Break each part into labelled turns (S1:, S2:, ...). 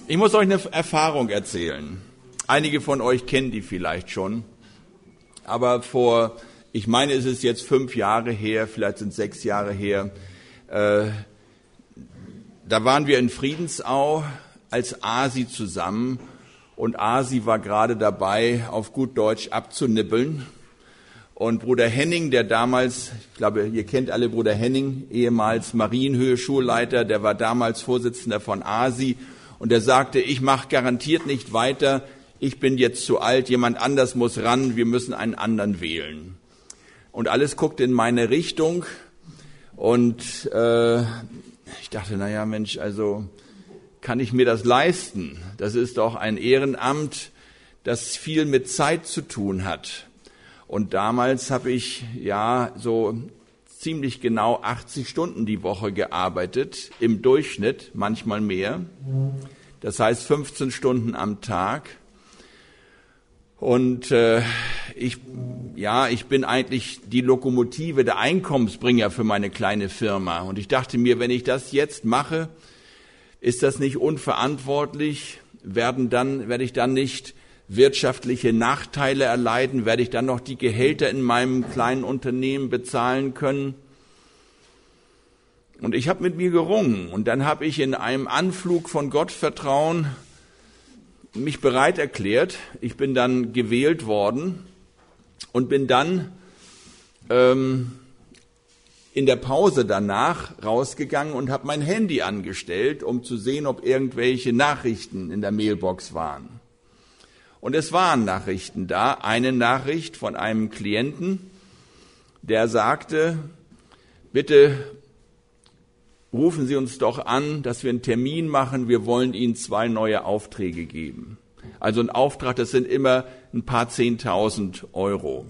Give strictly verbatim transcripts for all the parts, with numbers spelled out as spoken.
S1: Ich muss euch eine Erfahrung erzählen. Einige von euch kennen die vielleicht schon. Aber vor, ich meine, es ist jetzt fünf Jahre her, vielleicht sind es sechs Jahre her, äh, da waren wir in Friedensau als Asi zusammen. Und Asi war gerade dabei, auf gut Deutsch abzunippeln. Und Bruder Henning, der damals, ich glaube, ihr kennt alle Bruder Henning, ehemals Marienhöhe-Schulleiter, der war damals Vorsitzender von Asi. Und er sagte, ich mache garantiert nicht weiter, ich bin jetzt zu alt, jemand anders muss ran, wir müssen einen anderen wählen. Und alles guckte in meine Richtung. Und äh, ich dachte, naja Mensch, also kann ich mir das leisten? Das ist doch ein Ehrenamt, das viel mit Zeit zu tun hat. Und damals habe ich ja so ziemlich genau achtzig Stunden die Woche gearbeitet, im Durchschnitt, manchmal mehr. Das heißt fünfzehn Stunden am Tag. Und äh, ich, ja, ich bin eigentlich die Lokomotive, der Einkommensbringer für meine kleine Firma. Und ich dachte mir, wenn ich das jetzt mache, ist das nicht unverantwortlich? Werden dann, werde ich dann nicht wirtschaftliche Nachteile erleiden? Werde ich dann noch die Gehälter in meinem kleinen Unternehmen bezahlen können? Und ich habe mit mir gerungen. Und dann habe ich in einem Anflug von Gottvertrauen mich bereit erklärt. Ich bin dann gewählt worden und bin dann ähm, in der Pause danach rausgegangen und habe mein Handy angestellt, um zu sehen, ob irgendwelche Nachrichten in der Mailbox waren. Und es waren Nachrichten da. Eine Nachricht von einem Klienten, der sagte, bitte rufen Sie uns doch an, dass wir einen Termin machen. Wir wollen Ihnen zwei neue Aufträge geben. Also ein Auftrag, das sind immer ein paar Zehntausend Euro.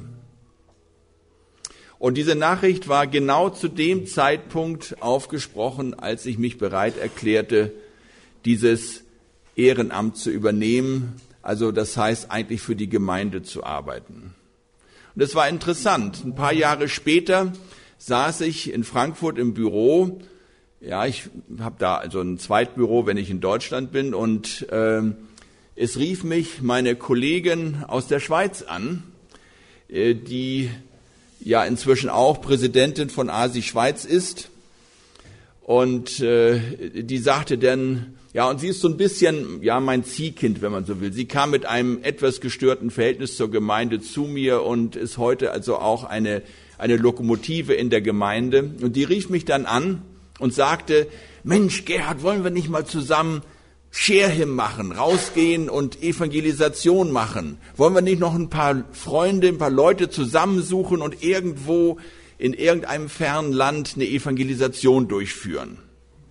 S1: Und diese Nachricht war genau zu dem Zeitpunkt aufgesprochen, als ich mich bereit erklärte, dieses Ehrenamt zu übernehmen. Also das heißt eigentlich für die Gemeinde zu arbeiten. Und es war interessant. Ein paar Jahre später saß ich in Frankfurt im Büro. Ja, ich habe da also ein Zweitbüro, wenn ich in Deutschland bin. Und äh, es rief mich meine Kollegin aus der Schweiz an, äh, die ja inzwischen auch Präsidentin von Asi Schweiz ist. Und äh, die sagte dann, ja, und sie ist so ein bisschen, ja, mein Ziehkind, wenn man so will. Sie kam mit einem etwas gestörten Verhältnis zur Gemeinde zu mir und ist heute also auch eine, eine Lokomotive in der Gemeinde. Und die rief mich dann an und sagte, Mensch, Gerhard, wollen wir nicht mal zusammen Share Him machen, rausgehen und Evangelisation machen? Wollen wir nicht noch ein paar Freunde, ein paar Leute zusammensuchen und irgendwo in irgendeinem fernen Land eine Evangelisation durchführen?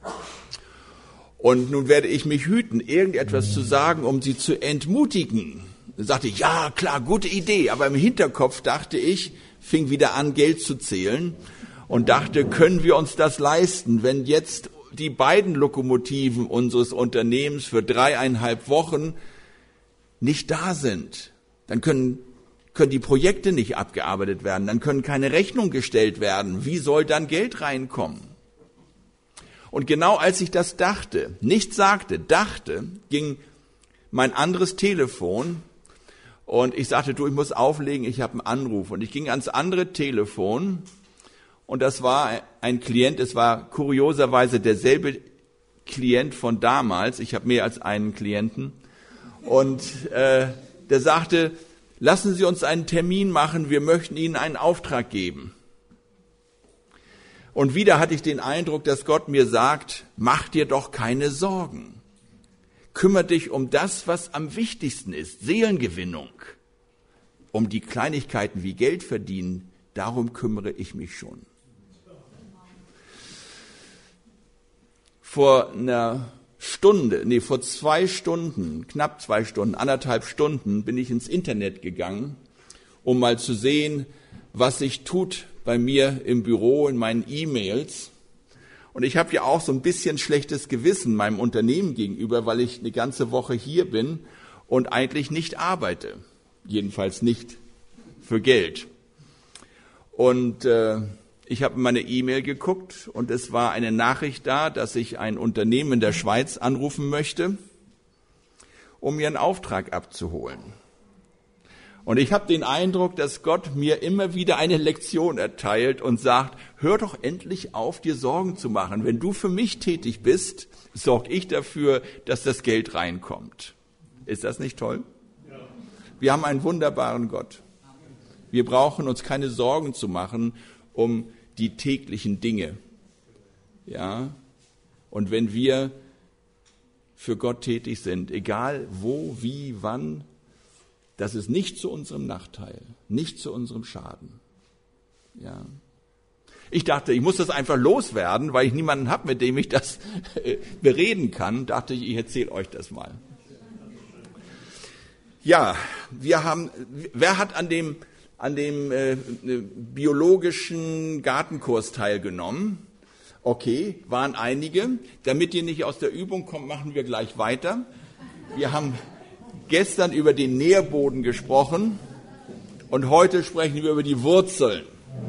S1: Und nun werde ich mich hüten, irgendetwas zu sagen, um sie zu entmutigen. Dann sagte ich, ja, klar, gute Idee. Aber im Hinterkopf dachte ich, fing wieder an, Geld zu zählen und dachte, können wir uns das leisten, wenn jetzt die beiden Lokomotiven unseres Unternehmens für dreieinhalb Wochen nicht da sind? Dann können, können die Projekte nicht abgearbeitet werden, dann können keine Rechnungen gestellt werden. Wie soll dann Geld reinkommen? Und genau als ich das dachte, nicht sagte, dachte, ging mein anderes Telefon und ich sagte, du, ich muss auflegen, ich habe einen Anruf. Und ich ging ans andere Telefon und das war ein Klient, es war kurioserweise derselbe Klient von damals, ich habe mehr als einen Klienten. Und äh, der sagte, lassen Sie uns einen Termin machen, wir möchten Ihnen einen Auftrag geben. Und wieder hatte ich den Eindruck, dass Gott mir sagt, mach dir doch keine Sorgen. Kümmere dich um das, was am wichtigsten ist, Seelengewinnung. Um die Kleinigkeiten wie Geld verdienen, darum kümmere ich mich schon. Vor einer Stunde, nee, vor zwei Stunden, knapp zwei Stunden, anderthalb Stunden bin ich ins Internet gegangen, um mal zu sehen, was sich tut bei mir im Büro, in meinen E-Mails. Und ich habe ja auch so ein bisschen schlechtes Gewissen meinem Unternehmen gegenüber, weil ich eine ganze Woche hier bin und eigentlich nicht arbeite. Jedenfalls nicht für Geld. Und äh, ich habe in meine E-Mail geguckt und es war eine Nachricht da, dass ich ein Unternehmen in der Schweiz anrufen möchte. um mir einen Auftrag abzuholen. Und ich habe den Eindruck, dass Gott mir immer wieder eine Lektion erteilt und sagt, hör doch endlich auf, dir Sorgen zu machen. Wenn du für mich tätig bist, sorge ich dafür, dass das Geld reinkommt. Ist das nicht toll? Ja. Wir haben einen wunderbaren Gott. Wir brauchen uns keine Sorgen zu machen um die täglichen Dinge. Ja? Und wenn wir für Gott tätig sind, egal wo, wie, wann, das ist nicht zu unserem Nachteil, nicht zu unserem Schaden. Ja. Ich dachte, ich muss das einfach loswerden, weil ich niemanden habe, mit dem ich das bereden kann. Dachte ich, ich erzähle euch das mal. Ja, wir haben, wer hat an dem, an dem äh, biologischen Gartenkurs teilgenommen? Okay, waren einige. Damit ihr nicht aus der Übung kommt, machen wir gleich weiter. Wir haben gestern über den Nährboden gesprochen und heute sprechen wir über die Wurzeln.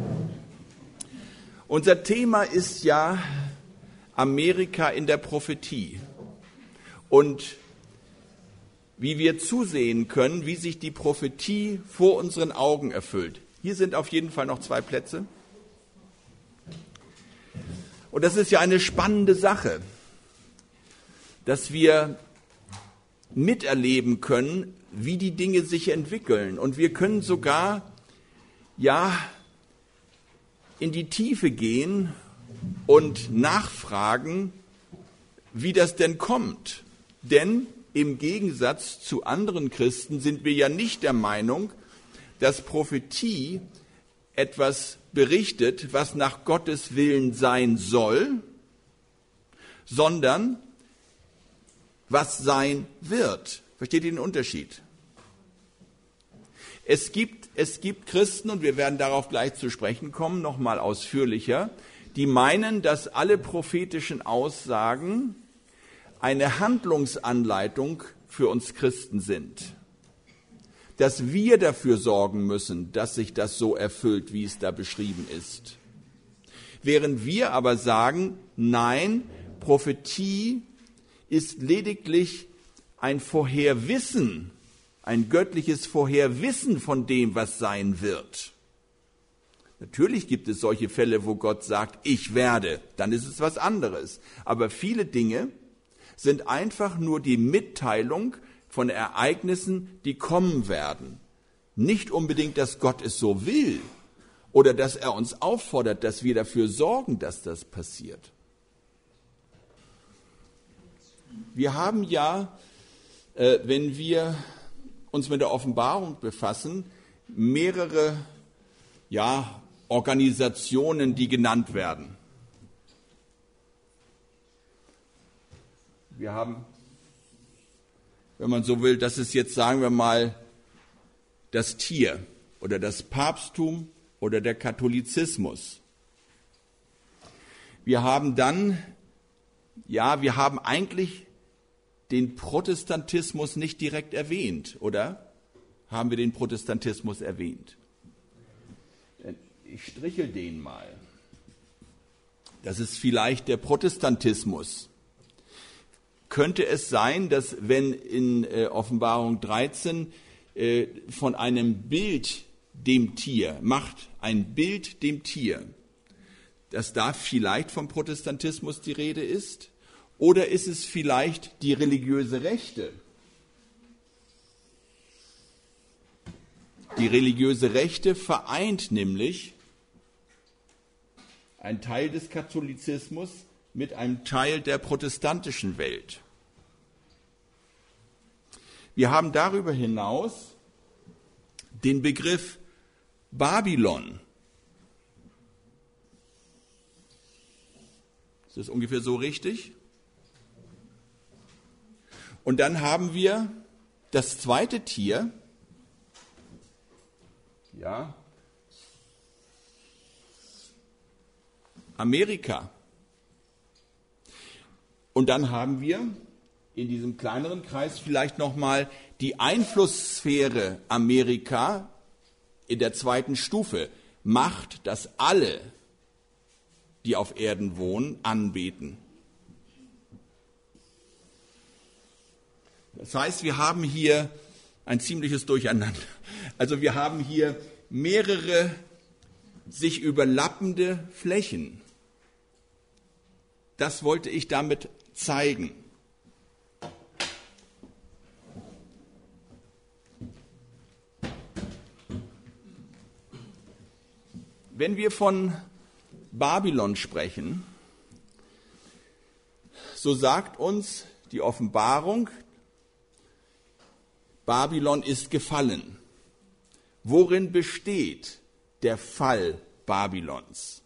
S1: Unser Thema ist ja Amerika in der Prophetie und wie wir zusehen können, wie sich die Prophetie vor unseren Augen erfüllt. Hier sind auf jeden Fall noch zwei Plätze. Und das ist ja eine spannende Sache, dass wir miterleben können, wie die Dinge sich entwickeln. Und wir können sogar, ja, in die Tiefe gehen und nachfragen, wie das denn kommt. Denn im Gegensatz zu anderen Christen sind wir ja nicht der Meinung, dass Prophetie etwas berichtet, was nach Gottes Willen sein soll, sondern was sein wird. Versteht ihr den Unterschied? Es gibt, es gibt Christen, und wir werden darauf gleich zu sprechen kommen, nochmal ausführlicher, die meinen, dass alle prophetischen Aussagen eine Handlungsanleitung für uns Christen sind. Dass wir dafür sorgen müssen, dass sich das so erfüllt, wie es da beschrieben ist. Während wir aber sagen, nein, Prophetie ist lediglich ein Vorherwissen, ein göttliches Vorherwissen von dem, was sein wird. Natürlich gibt es solche Fälle, wo Gott sagt, ich werde, dann ist es was anderes. Aber viele Dinge sind einfach nur die Mitteilung von Ereignissen, die kommen werden. Nicht unbedingt, dass Gott es so will oder dass er uns auffordert, dass wir dafür sorgen, dass das passiert. Wir haben ja, äh, wenn wir uns mit der Offenbarung befassen, mehrere ja, Organisationen, die genannt werden. Wir haben, wenn man so will, das ist jetzt, sagen wir mal, das Tier oder das Papsttum oder der Katholizismus. Wir haben dann, ja, wir haben eigentlich den Protestantismus nicht direkt erwähnt, oder? Haben wir den Protestantismus erwähnt? Ich strichel den mal. Das ist vielleicht der Protestantismus. Könnte es sein, dass wenn in äh, Offenbarung dreizehn äh, von einem Bild dem Tier, macht ein Bild dem Tier, dass da vielleicht vom Protestantismus die Rede ist? Oder ist es vielleicht die religiöse Rechte? Die religiöse Rechte vereint nämlich einen Teil des Katholizismus mit einem Teil der protestantischen Welt. Wir haben darüber hinaus den Begriff Babylon. Ist das ungefähr so richtig? Und dann haben wir das zweite Tier, ja, Amerika. Und dann haben wir in diesem kleineren Kreis vielleicht nochmal die Einflusssphäre Amerika in der zweiten Stufe. Macht, dass alle, die auf Erden wohnen, anbeten. Das heißt, wir haben hier ein ziemliches Durcheinander. Also wir haben hier mehrere sich überlappende Flächen. Das wollte ich damit zeigen. Wenn wir von Babylon sprechen, so sagt uns die Offenbarung, Babylon ist gefallen. Worin besteht der Fall Babylons?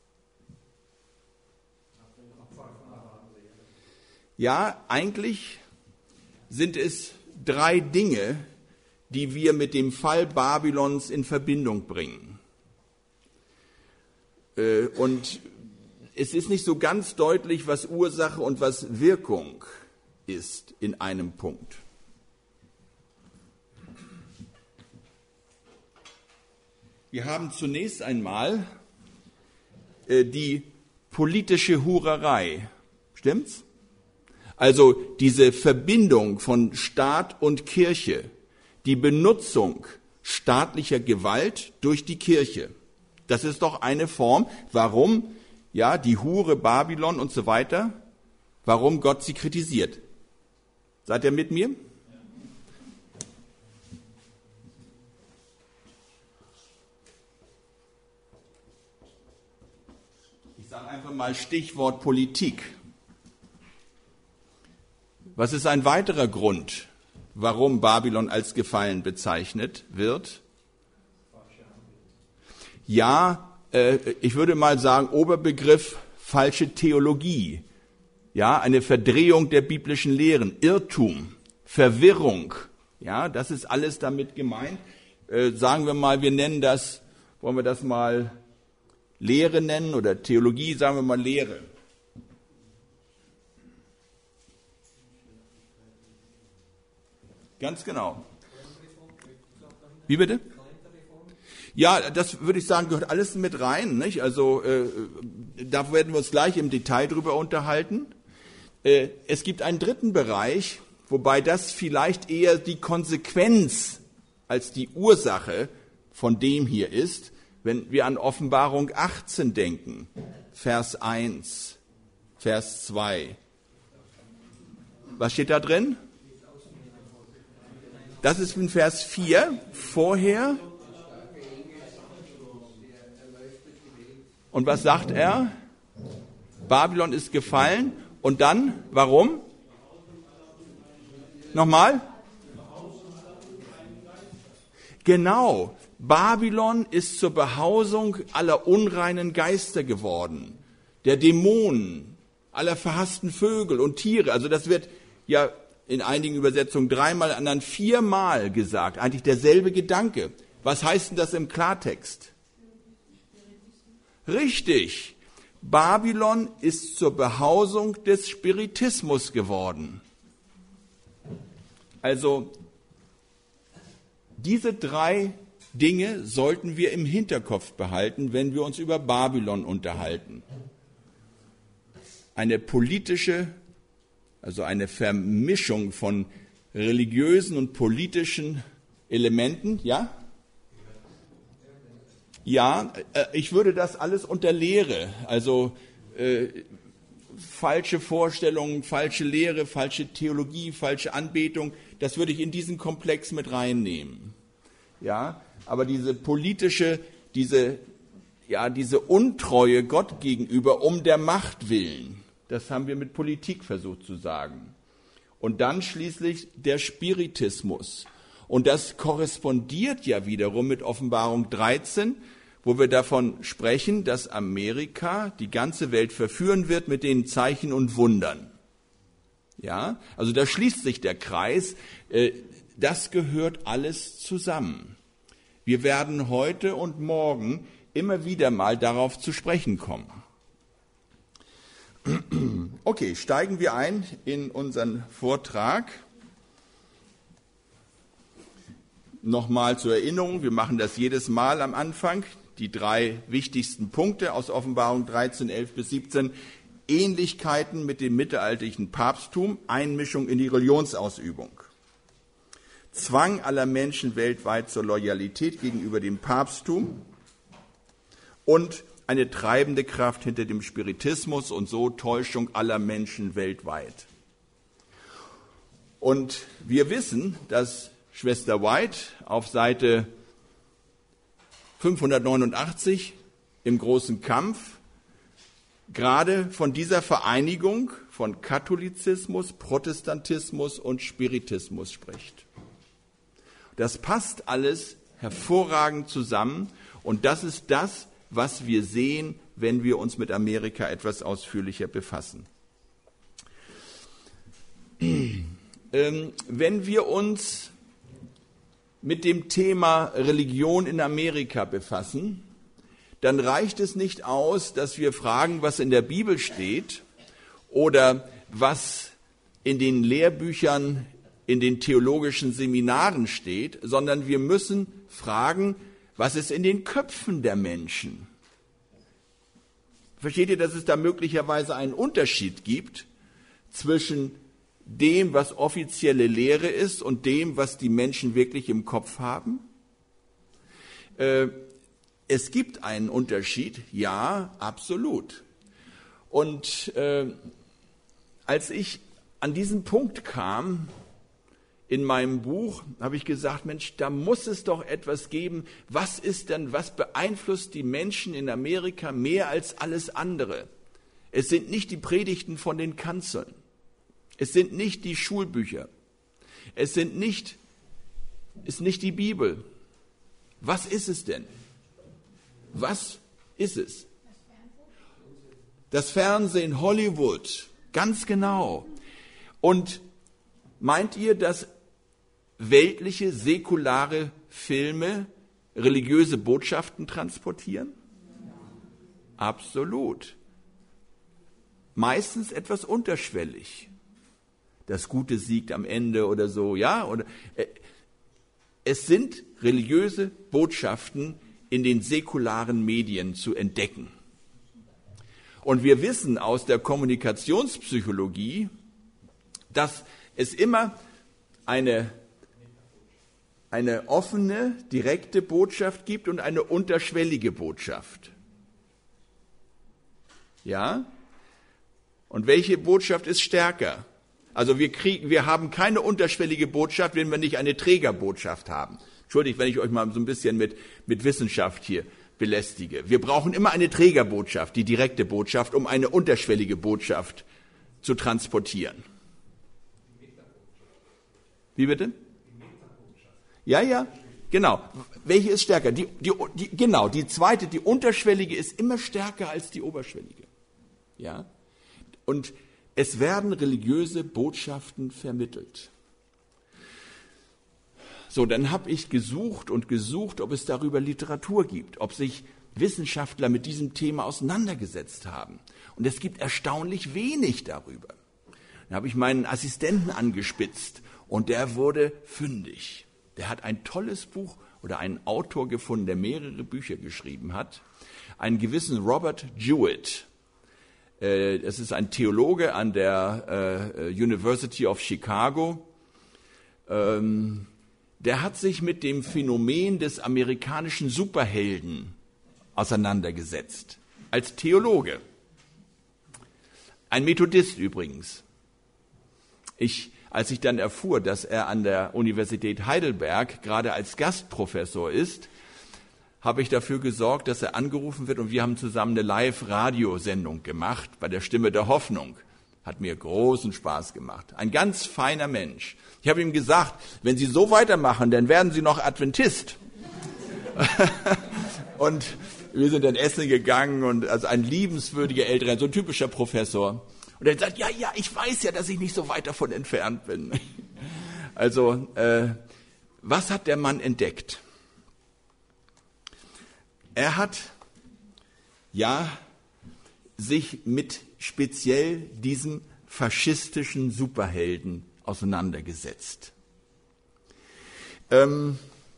S1: Ja, eigentlich sind es drei Dinge, die wir mit dem Fall Babylons in Verbindung bringen. Und es ist nicht so ganz deutlich, was Ursache und was Wirkung ist in einem Punkt. Wir haben zunächst einmal äh, die politische Hurerei. Stimmt's? Also diese Verbindung von Staat und Kirche, die Benutzung staatlicher Gewalt durch die Kirche. Das ist doch eine Form, warum ja die Hure Babylon und so weiter, warum Gott sie kritisiert. Seid ihr mit mir? Ich sage einfach mal Stichwort Politik. Was ist ein weiterer Grund, warum Babylon als gefallen bezeichnet wird? Ja, äh, ich würde mal sagen, Oberbegriff falsche Theologie. Ja, eine Verdrehung der biblischen Lehren, Irrtum, Verwirrung. Ja, das ist alles damit gemeint. Äh, sagen wir mal, wir nennen das, wollen wir das mal Lehre nennen oder Theologie, sagen wir mal Lehre. Ganz genau. Wie bitte? Ja, das würde ich sagen, gehört alles mit rein, nicht? Also äh, da werden wir uns gleich im Detail drüber unterhalten. Äh, es gibt einen dritten Bereich, wobei das vielleicht eher die Konsequenz als die Ursache von dem hier ist, wenn wir an Offenbarung achtzehn denken, Vers eins, Vers zwei. Was steht da drin? Das ist in Vers vier, vorher. Und was sagt er? Babylon ist gefallen. Und dann, warum? Nochmal? Genau. Babylon ist zur Behausung aller unreinen Geister geworden. Der Dämonen, aller verhassten Vögel und Tiere. Also das wird ja in einigen Übersetzungen dreimal, in anderen viermal gesagt. Eigentlich derselbe Gedanke. Was heißt denn das im Klartext? Richtig. Babylon ist zur Behausung des Spiritismus geworden. Also diese drei Dinge sollten wir im Hinterkopf behalten, wenn wir uns über Babylon unterhalten. Eine politische, also eine Vermischung von religiösen und politischen Elementen, ja? Ja, ich würde das alles unter Lehre, also äh, falsche Vorstellungen, falsche Lehre, falsche Theologie, falsche Anbetung, das würde ich in diesen Komplex mit reinnehmen. Ja, aber diese politische, diese, ja, diese Untreue Gott gegenüber um der Macht willen, das haben wir mit Politik versucht zu sagen. Und dann schließlich der Spiritismus. Und das korrespondiert ja wiederum mit Offenbarung dreizehn, wo wir davon sprechen, dass Amerika die ganze Welt verführen wird mit den Zeichen und Wundern. Ja, also da schließt sich der Kreis. Das gehört alles zusammen. Wir werden heute und morgen immer wieder mal darauf zu sprechen kommen. Okay, steigen wir ein in unseren Vortrag. Nochmal zur Erinnerung, wir machen das jedes Mal am Anfang, die drei wichtigsten Punkte aus Offenbarung dreizehn, elf bis siebzehn, Ähnlichkeiten mit dem mittelalterlichen Papsttum, Einmischung in die Religionsausübung. Zwang aller Menschen weltweit zur Loyalität gegenüber dem Papsttum und eine treibende Kraft hinter dem Spiritismus und so Täuschung aller Menschen weltweit. Und wir wissen, dass Schwester White auf Seite fünfhundertneunundachtzig im großen Kampf gerade von dieser Vereinigung von Katholizismus, Protestantismus und Spiritismus spricht. Das passt alles hervorragend zusammen und das ist das, was wir sehen, wenn wir uns mit Amerika etwas ausführlicher befassen. Ähm, wenn wir uns mit dem Thema Religion in Amerika befassen, dann reicht es nicht aus, dass wir fragen, was in der Bibel steht oder was in den Lehrbüchern, in den theologischen Seminaren steht, sondern wir müssen fragen, was ist in den Köpfen der Menschen? Versteht ihr, dass es da möglicherweise einen Unterschied gibt zwischen dem, was offizielle Lehre ist und dem, was die Menschen wirklich im Kopf haben? Äh, es gibt einen Unterschied, ja, absolut. Und äh, als ich an diesen Punkt kam, in meinem Buch habe ich gesagt, Mensch, da muss es doch etwas geben. Was ist denn, was beeinflusst die Menschen in Amerika mehr als alles andere? Es sind nicht die Predigten von den Kanzeln. Es sind nicht die Schulbücher. Es sind nicht, ist nicht die Bibel. Was ist es denn? Was ist es? Das Fernsehen, Hollywood, ganz genau. Und meint ihr, dass weltliche, säkulare Filme religiöse Botschaften transportieren? Absolut. Meistens etwas unterschwellig. Das Gute siegt am Ende oder so, ja? Oder, äh, es sind religiöse Botschaften in den säkularen Medien zu entdecken. Und wir wissen aus der Kommunikationspsychologie, dass es immer eine, eine offene, direkte Botschaft gibt und eine unterschwellige Botschaft. Ja? Und welche Botschaft ist stärker? Also wir kriegen, wir haben keine unterschwellige Botschaft, wenn wir nicht eine Trägerbotschaft haben. Entschuldigt, wenn ich euch mal so ein bisschen mit, mit Wissenschaft hier belästige. Wir brauchen immer eine Trägerbotschaft, die direkte Botschaft, um eine unterschwellige Botschaft zu transportieren. Wie bitte? Ja, ja, genau. Welche ist stärker? Die, die, die, genau, die zweite, die unterschwellige ist immer stärker als die oberschwellige. Ja? Und es werden religiöse Botschaften vermittelt. So, dann habe ich gesucht und gesucht, ob es darüber Literatur gibt, ob sich Wissenschaftler mit diesem Thema auseinandergesetzt haben. Und es gibt erstaunlich wenig darüber. Dann habe ich meinen Assistenten angespitzt und der wurde fündig. Der hat ein tolles Buch oder einen Autor gefunden, der mehrere Bücher geschrieben hat, einen gewissen Robert Jewett. Es ist ein Theologe an der University of Chicago. Der hat sich mit dem Phänomen des amerikanischen Superhelden auseinandergesetzt, als Theologe. Ein Methodist übrigens. Ich, als ich dann erfuhr, dass er an der Universität Heidelberg gerade als Gastprofessor ist, habe ich dafür gesorgt, dass er angerufen wird und wir haben zusammen eine Live-Radiosendung gemacht bei der Stimme der Hoffnung. Hat mir großen Spaß gemacht. Ein ganz feiner Mensch. Ich habe ihm gesagt, wenn Sie so weitermachen, dann werden Sie noch Adventist. Und wir sind dann essen gegangen und also ein liebenswürdiger älterer, so ein typischer Professor. Und er sagt, ja, ja, ich weiß ja, dass ich nicht so weit davon entfernt bin. Also, äh, was hat der Mann entdeckt? Er hat, ja, sich mit speziell diesem faschistischen Superhelden auseinandergesetzt. Ähm,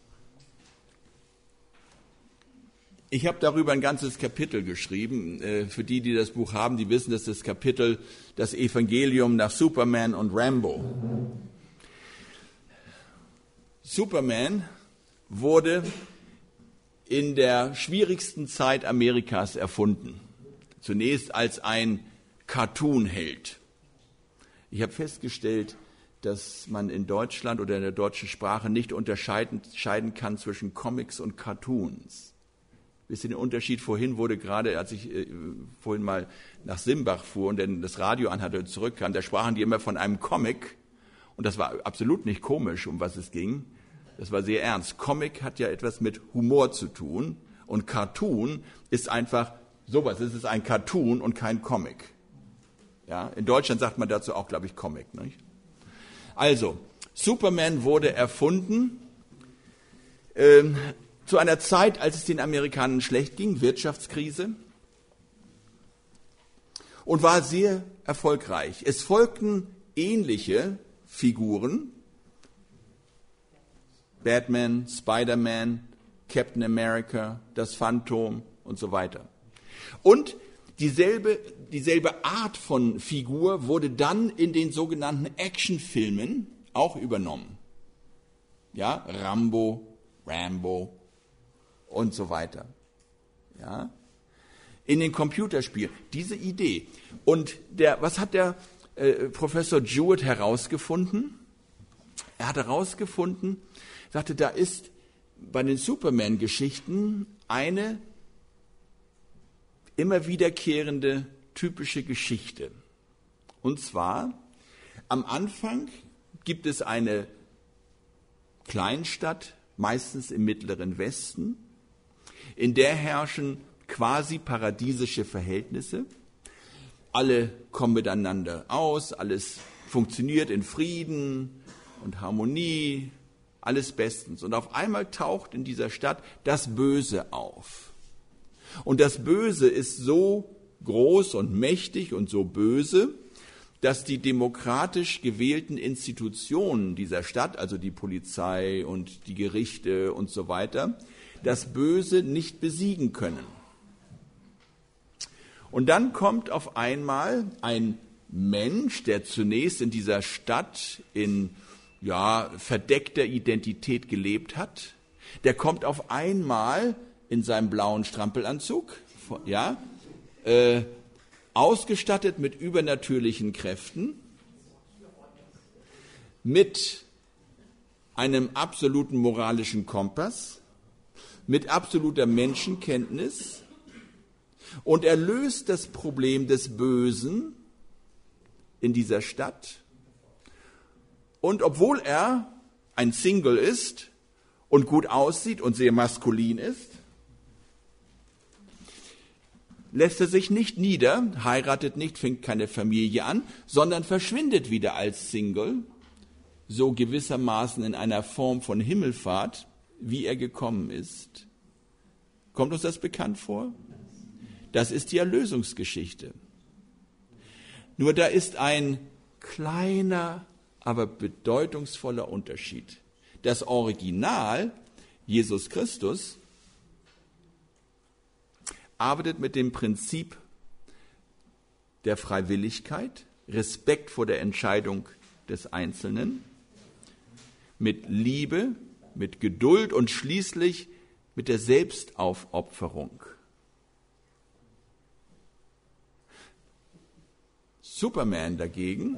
S1: ich habe darüber ein ganzes Kapitel geschrieben. Äh, für die, die das Buch haben, die wissen, dass das Kapitel das Evangelium nach Superman und Rambo. Superman wurde in der schwierigsten Zeit Amerikas erfunden. Zunächst als ein Cartoon-Held. Ich habe festgestellt, dass man in Deutschland oder in der deutschen Sprache nicht unterscheiden, unterscheiden kann zwischen Comics und Cartoons. Wisst ihr den Unterschied? Vorhin wurde gerade, als ich äh, vorhin mal nach Simbach fuhr und dann das Radio anhatte und zurückkam, da sprachen die immer von einem Comic. Und das war absolut nicht komisch, um was es ging. Das war sehr ernst. Comic hat ja etwas mit Humor zu tun. Und Cartoon ist einfach sowas. Es ist ein Cartoon und kein Comic. Ja, in Deutschland sagt man dazu auch, glaube ich, Comic. Nicht? Also, Superman wurde erfunden ähm, zu einer Zeit, als es den Amerikanern schlecht ging, Wirtschaftskrise, und war sehr erfolgreich. Es folgten ähnliche Figuren, Batman, Spider-Man, Captain America, das Phantom und so weiter. Und dieselbe, dieselbe Art von Figur wurde dann in den sogenannten Actionfilmen auch übernommen. Ja, Rambo, Rambo und so weiter. Ja, in den Computerspielen. Diese Idee. Und der, was hat der äh, Professor Jewett herausgefunden? Er hat herausgefunden, sagte, da ist bei den Superman-Geschichten eine immer wiederkehrende typische Geschichte. Und zwar, am Anfang gibt es eine Kleinstadt, meistens im Mittleren Westen, in der herrschen quasi paradiesische Verhältnisse. Alle kommen miteinander aus, alles funktioniert in Frieden und Harmonie, alles bestens. Und auf einmal taucht in dieser Stadt das Böse auf. Und das Böse ist so groß und mächtig und so böse, dass die demokratisch gewählten Institutionen dieser Stadt, also die Polizei und die Gerichte und so weiter, das Böse nicht besiegen können. Und dann kommt auf einmal ein Mensch, der zunächst in dieser Stadt in ja, verdeckter Identität gelebt hat, der kommt auf einmal in seinem blauen Strampelanzug, ja, äh, ausgestattet mit übernatürlichen Kräften, mit einem absoluten moralischen Kompass, mit absoluter Menschenkenntnis, und er löst das Problem des Bösen in dieser Stadt. Und obwohl er ein Single ist und gut aussieht und sehr maskulin ist, lässt er sich nicht nieder, heiratet nicht, fängt keine Familie an, sondern verschwindet wieder als Single, so gewissermaßen in einer Form von Himmelfahrt, wie er gekommen ist. Kommt uns das bekannt vor? Das ist die Erlösungsgeschichte. Nur da ist ein kleiner, aber bedeutungsvoller Unterschied. Das Original, Jesus Christus, arbeitet mit dem Prinzip der Freiwilligkeit, Respekt vor der Entscheidung des Einzelnen, mit Liebe, mit Geduld und schließlich mit der Selbstaufopferung. Superman dagegen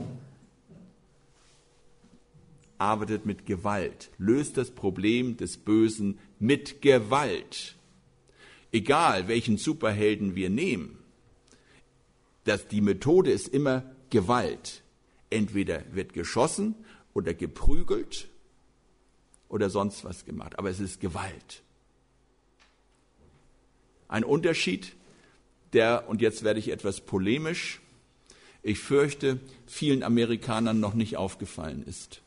S1: arbeitet mit Gewalt, löst das Problem des Bösen mit Gewalt. Egal, welchen Superhelden wir nehmen, dass die Methode ist immer Gewalt. Entweder wird geschossen oder geprügelt oder sonst was gemacht, aber es ist Gewalt. Ein Unterschied, der, und jetzt werde ich etwas polemisch, ich fürchte, vielen Amerikanern noch nicht aufgefallen ist.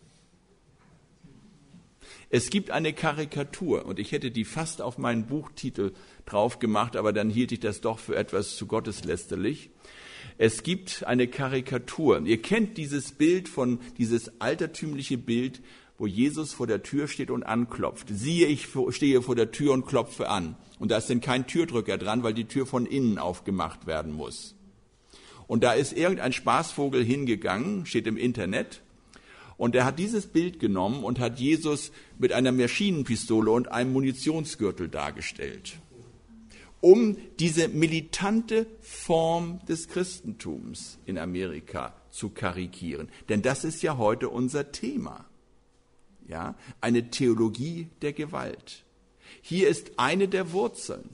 S1: Es gibt eine Karikatur, und ich hätte die fast auf meinen Buchtitel drauf gemacht, aber dann hielt ich das doch für etwas zu gotteslästerlich. Es gibt eine Karikatur. Ihr kennt dieses Bild von, dieses altertümliche Bild, wo Jesus vor der Tür steht und anklopft. Siehe, ich stehe vor der Tür und klopfe an. Und da ist dann kein Türdrücker dran, weil die Tür von innen aufgemacht werden muss. Und da ist irgendein Spaßvogel hingegangen, steht im Internet, Und er hat dieses Bild genommen und hat Jesus mit einer Maschinenpistole und einem Munitionsgürtel dargestellt, um diese militante Form des Christentums in Amerika zu karikieren. Denn das ist ja heute unser Thema. Ja, eine Theologie der Gewalt. Hier ist eine der Wurzeln.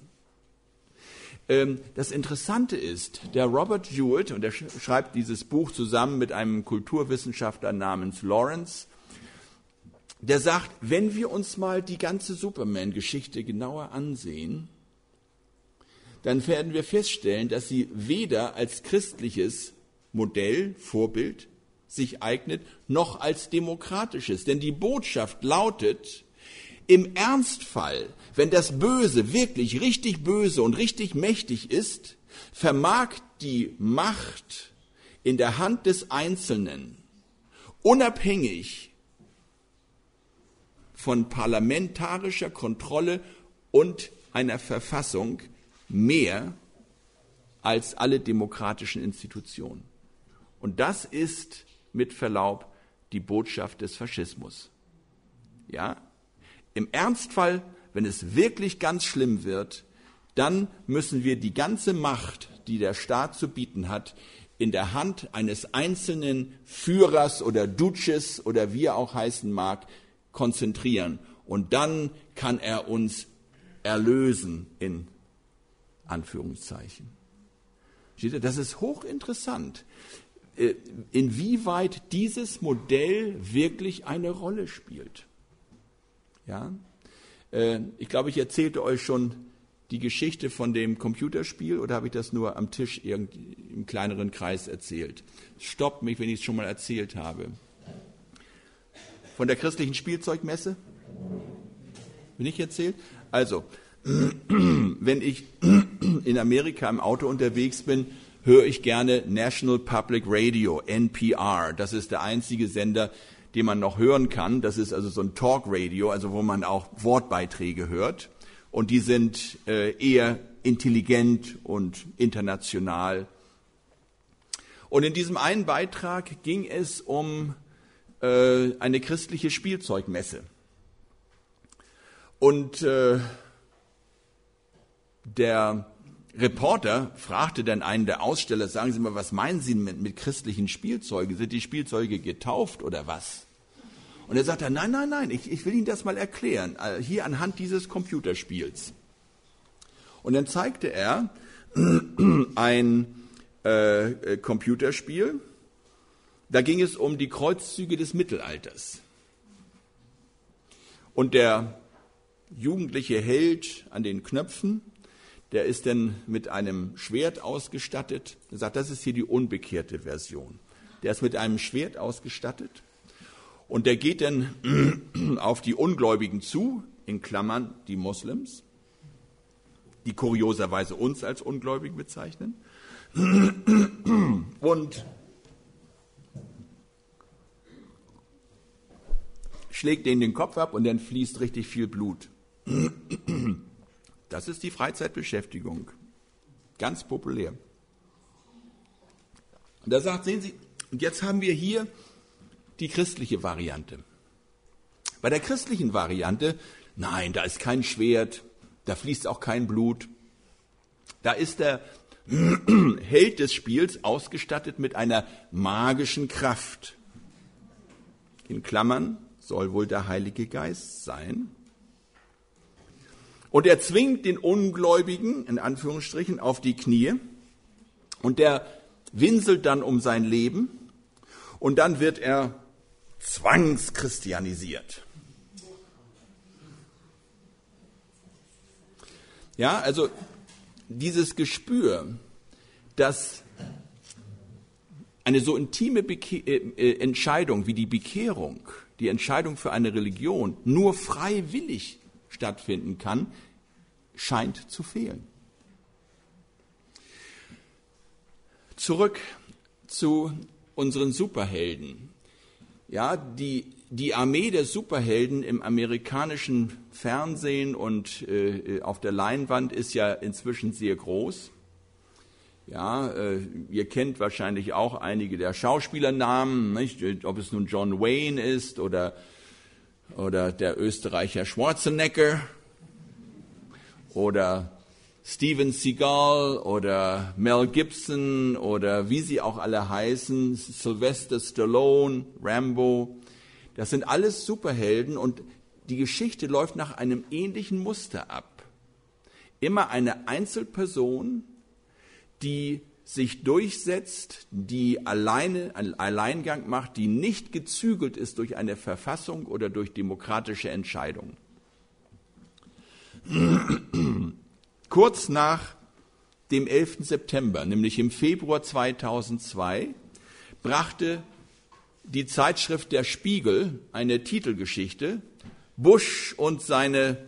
S1: Das Interessante ist, der Robert Jewett, und er schreibt dieses Buch zusammen mit einem Kulturwissenschaftler namens Lawrence, der sagt, wenn wir uns mal die ganze Superman-Geschichte genauer ansehen, dann werden wir feststellen, dass sie weder als christliches Modell, Vorbild sich eignet, noch als demokratisches. Denn die Botschaft lautet, im Ernstfall, wenn das Böse wirklich richtig böse und richtig mächtig ist, vermag die Macht in der Hand des Einzelnen, unabhängig von parlamentarischer Kontrolle und einer Verfassung, mehr als alle demokratischen Institutionen. Und das ist mit Verlaub die Botschaft des Faschismus. Ja? Im Ernstfall, wenn es wirklich ganz schlimm wird, dann müssen wir die ganze Macht, die der Staat zu bieten hat, in der Hand eines einzelnen Führers oder Duces oder wie er auch heißen mag, konzentrieren. Und dann kann er uns erlösen, in Anführungszeichen. Das ist hochinteressant, inwieweit dieses Modell wirklich eine Rolle spielt. Ja, äh, ich glaube, ich erzählte euch schon die Geschichte von dem Computerspiel, oder habe ich das nur am Tisch im kleineren Kreis erzählt? Stoppt mich, wenn ich es schon mal erzählt habe. Von der christlichen Spielzeugmesse? Bin ich erzählt? Also, wenn ich in Amerika im Auto unterwegs bin, höre ich gerne National Public Radio, N P R. Das ist der einzige Sender, den man noch hören kann. Das ist also so ein Talkradio, also wo man auch Wortbeiträge hört. Und die sind äh, eher intelligent und international. Und in diesem einen Beitrag ging es um äh, eine christliche Spielzeugmesse. Und äh, der Reporter fragte dann einen der Aussteller, sagen Sie mal, was meinen Sie mit, mit christlichen Spielzeugen? Sind die Spielzeuge getauft oder was? Und er sagte, nein, nein, nein, ich, ich will Ihnen das mal erklären, hier anhand dieses Computerspiels. Und dann zeigte er ein äh, Computerspiel, da ging es um die Kreuzzüge des Mittelalters. Und der jugendliche Held an den Knöpfen, der ist dann mit einem Schwert ausgestattet. Er sagt, das ist hier die unbekehrte Version. Der ist mit einem Schwert ausgestattet und der geht dann auf die Ungläubigen zu, in Klammern die Moslems, die kurioserweise uns als Ungläubigen bezeichnen, und schlägt denen den Kopf ab und dann fließt richtig viel Blut. Das ist die Freizeitbeschäftigung. Ganz populär. Und da sagt, sehen Sie, und jetzt haben wir hier die christliche Variante. Bei der christlichen Variante, nein, da ist kein Schwert, da fließt auch kein Blut. Da ist der Held des Spiels ausgestattet mit einer magischen Kraft. In Klammern soll wohl der Heilige Geist sein. Und er zwingt den Ungläubigen, in Anführungsstrichen, auf die Knie. Und der winselt dann um sein Leben. Und dann wird er zwangschristianisiert. Ja, also dieses Gespür, dass eine so intime Beke- äh, Entscheidung wie die Bekehrung, die Entscheidung für eine Religion, nur freiwillig stattfinden kann, scheint zu fehlen. Zurück zu unseren Superhelden. Ja, die, die Armee der Superhelden im amerikanischen Fernsehen und äh, auf der Leinwand ist ja inzwischen sehr groß. Ja, äh, ihr kennt wahrscheinlich auch einige der Schauspielernamen, nicht? Ob es nun John Wayne ist oder, oder der Österreicher Schwarzenegger oder Steven Seagal oder Mel Gibson oder wie sie auch alle heißen, Sylvester Stallone, Rambo. Das sind alles Superhelden und die Geschichte läuft nach einem ähnlichen Muster ab. Immer eine Einzelperson, die sich durchsetzt, die alleine einen Alleingang macht, die nicht gezügelt ist durch eine Verfassung oder durch demokratische Entscheidungen. Kurz nach dem elften September, nämlich im Februar zweitausendzwei, brachte die Zeitschrift Der Spiegel eine Titelgeschichte, Bush und seine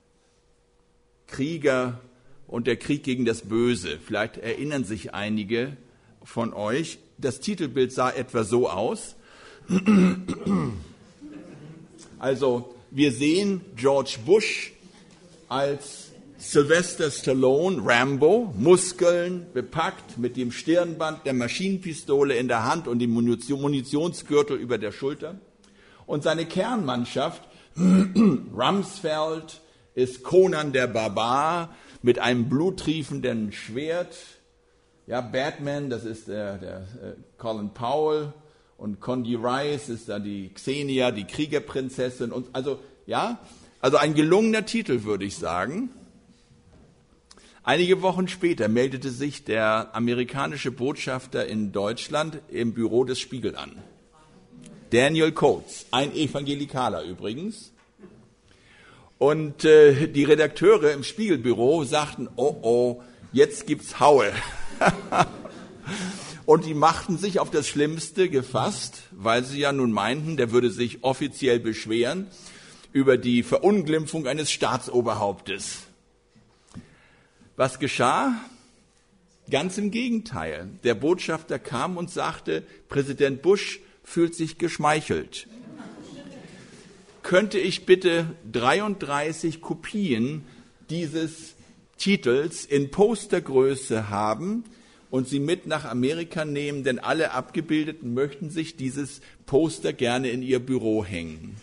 S1: Krieger und der Krieg gegen das Böse. Vielleicht erinnern sich einige von euch. Das Titelbild sah etwa so aus. Also wir sehen George Bush als Sylvester Stallone, Rambo, Muskeln, bepackt mit dem Stirnband, der Maschinenpistole in der Hand und dem Munition, Munitionsgürtel über der Schulter. Und seine Kernmannschaft, Rumsfeld, ist Conan der Barbar mit einem bluttriefenden Schwert. Ja, Batman, das ist der, der äh, Colin Powell, und Condi Rice ist da die Xenia, die Kriegerprinzessin. Und also ja, also ein gelungener Titel, würde ich sagen. Einige Wochen später meldete sich der amerikanische Botschafter in Deutschland im Büro des Spiegel an. Daniel Coates, ein Evangelikaler übrigens. Und äh, die Redakteure im Spiegelbüro sagten, oh oh, jetzt gibt's Haue. Und die machten sich auf das Schlimmste gefasst, weil sie ja nun meinten, der würde sich offiziell beschweren über die Verunglimpfung eines Staatsoberhauptes. Was geschah? Ganz im Gegenteil. Der Botschafter kam und sagte, Präsident Bush fühlt sich geschmeichelt. Könnte ich bitte dreiunddreißig Kopien dieses Titels in Postergröße haben und sie mit nach Amerika nehmen, denn alle Abgebildeten möchten sich dieses Poster gerne in ihr Büro hängen.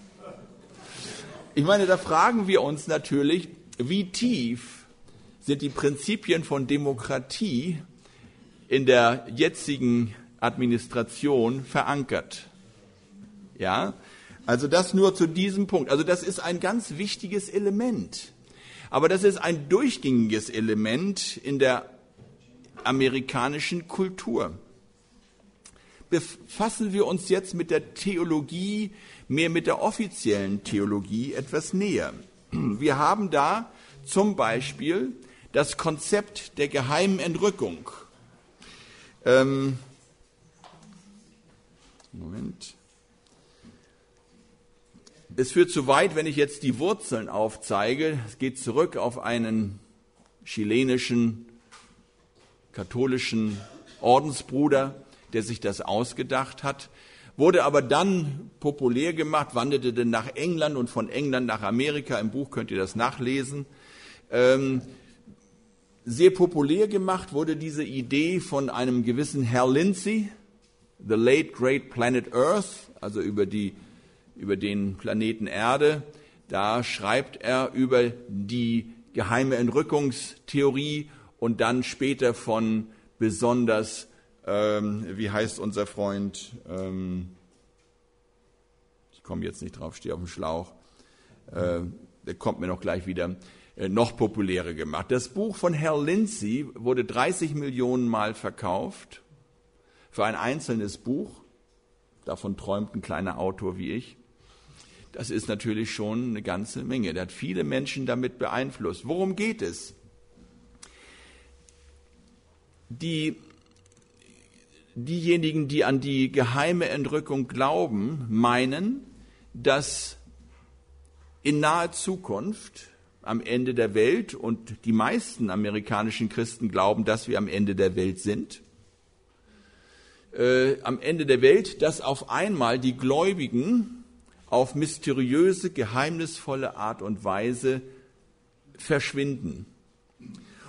S1: Ich meine, da fragen wir uns natürlich, wie tief sind die Prinzipien von Demokratie in der jetzigen Administration verankert. Ja, also das nur zu diesem Punkt. Also das ist ein ganz wichtiges Element. Aber das ist ein durchgängiges Element in der amerikanischen Kultur. Befassen wir uns jetzt mit der Theologie, mehr mit der offiziellen Theologie etwas näher. Wir haben da zum Beispiel das Konzept der geheimen Entrückung. Ähm, Moment. Es führt zu weit, wenn ich jetzt die Wurzeln aufzeige. Es geht zurück auf einen chilenischen, katholischen Ordensbruder, der sich das ausgedacht hat, wurde aber dann populär gemacht, wanderte dann nach England und von England nach Amerika. Im Buch könnt ihr das nachlesen. Ähm, sehr populär gemacht wurde diese Idee von einem gewissen Herr Lindsay, The Late Great Planet Earth, also über die über den Planeten Erde. Da schreibt er über die geheime Entrückungstheorie und dann später von besonders, ähm, wie heißt unser Freund, ähm, ich komme jetzt nicht drauf, stehe auf dem Schlauch, äh, der kommt mir noch gleich wieder, äh, noch populärer gemacht. Das Buch von Herr Lindsay wurde dreißig Millionen Mal verkauft für ein einzelnes Buch. Davon träumt ein kleiner Autor wie ich. Das ist natürlich schon eine ganze Menge. Der hat viele Menschen damit beeinflusst. Worum geht es? Die, diejenigen, die an die geheime Entrückung glauben, meinen, dass in naher Zukunft am Ende der Welt, und die meisten amerikanischen Christen glauben, dass wir am Ende der Welt sind, äh, am Ende der Welt, dass auf einmal die Gläubigen auf mysteriöse, geheimnisvolle Art und Weise verschwinden.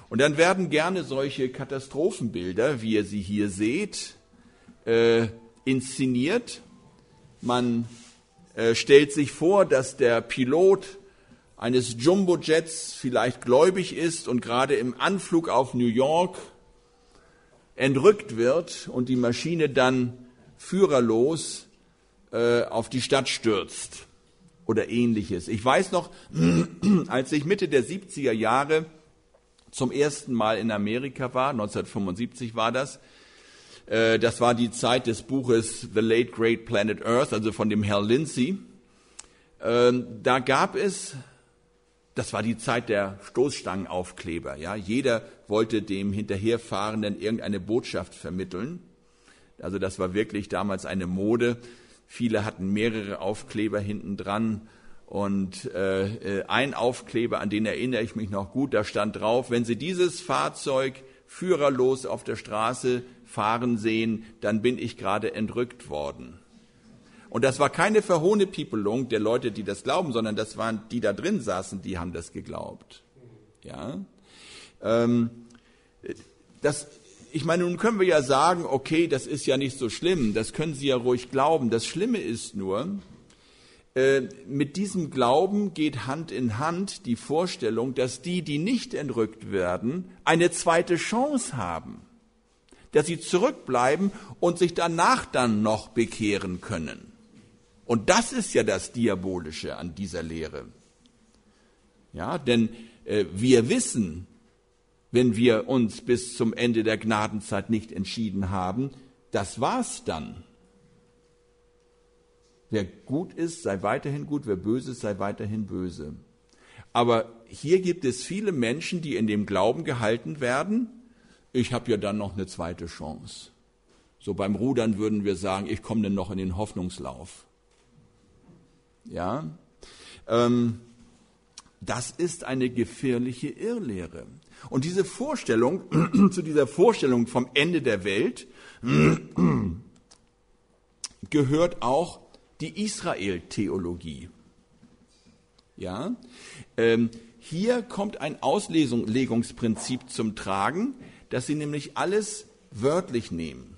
S1: Und dann werden gerne solche Katastrophenbilder, wie ihr sie hier seht, äh, inszeniert. Man äh, stellt sich vor, dass der Pilot eines Jumbojets vielleicht gläubig ist und gerade im Anflug auf New York entrückt wird und die Maschine dann führerlos äh, auf die Stadt stürzt oder Ähnliches. Ich weiß noch, als ich Mitte der siebziger Jahre zum ersten Mal in Amerika war, neunzehnhundertfünfundsiebzig war das, äh, das war die Zeit des Buches The Late Great Planet Earth, also von dem Hal Lindsey. Äh, da gab es, das war die Zeit der Stoßstangenaufkleber. Ja? Jeder wollte dem Hinterherfahrenden irgendeine Botschaft vermitteln. Also das war wirklich damals eine Mode. Viele hatten mehrere Aufkleber hinten dran. Und äh, ein Aufkleber, an den erinnere ich mich noch gut, da stand drauf, wenn Sie dieses Fahrzeug führerlos auf der Straße fahren sehen, dann bin ich gerade entrückt worden. Und das war keine Verhohnepiepelung der Leute, die das glauben, sondern das waren die da drin saßen, die haben das geglaubt. Ja, ähm, das, ich meine, nun können wir ja sagen, okay, das ist ja nicht so schlimm, das können Sie ja ruhig glauben. Das Schlimme ist nur, äh, mit diesem Glauben geht Hand in Hand die Vorstellung, dass die, die nicht entrückt werden, eine zweite Chance haben, dass sie zurückbleiben und sich danach dann noch bekehren können. Und das ist ja das Diabolische an dieser Lehre. Ja, denn äh, wir wissen, wenn wir uns bis zum Ende der Gnadenzeit nicht entschieden haben, das war's dann. Wer gut ist, sei weiterhin gut, wer böse ist, sei weiterhin böse. Aber hier gibt es viele Menschen, die in dem Glauben gehalten werden, ich habe ja dann noch eine zweite Chance. So beim Rudern würden wir sagen, ich komme dann noch in den Hoffnungslauf. Ja, ähm, das ist eine gefährliche Irrlehre. Und diese Vorstellung, zu dieser Vorstellung vom Ende der Welt gehört auch die Israel-Theologie. Ja, ähm, hier kommt ein Auslegungsprinzip zum Tragen, dass sie nämlich alles wörtlich nehmen.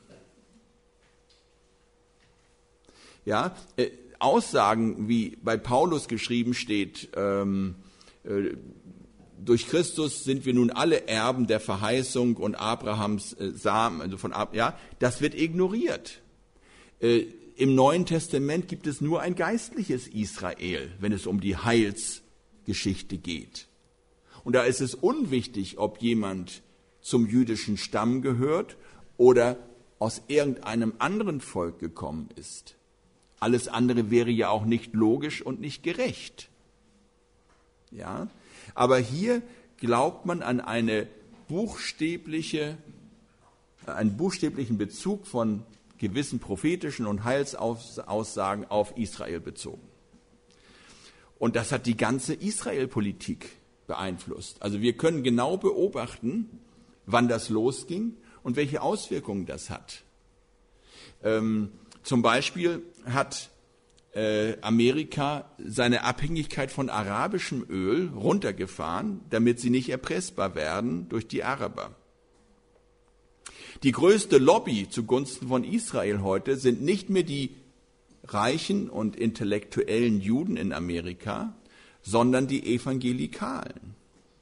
S1: Ja, äh, Aussagen, wie bei Paulus geschrieben steht, ähm, äh, durch Christus sind wir nun alle Erben der Verheißung und Abrahams äh, Samen, also von Ab- ja, das wird ignoriert. Äh, Im Neuen Testament gibt es nur ein geistliches Israel, wenn es um die Heilsgeschichte geht. Und da ist es unwichtig, ob jemand zum jüdischen Stamm gehört oder aus irgendeinem anderen Volk gekommen ist. Alles andere wäre ja auch nicht logisch und nicht gerecht. Ja, aber hier glaubt man an eine buchstäbliche, einen buchstäblichen Bezug von gewissen prophetischen und Heilsaussagen auf Israel bezogen. Und das hat die ganze Israel-Politik beeinflusst. Also wir können genau beobachten, wann das losging und welche Auswirkungen das hat. Ähm, zum Beispiel hat äh, Amerika seine Abhängigkeit von arabischem Öl runtergefahren, damit sie nicht erpressbar werden durch die Araber. Die größte Lobby zugunsten von Israel heute sind nicht mehr die reichen und intellektuellen Juden in Amerika, sondern die Evangelikalen.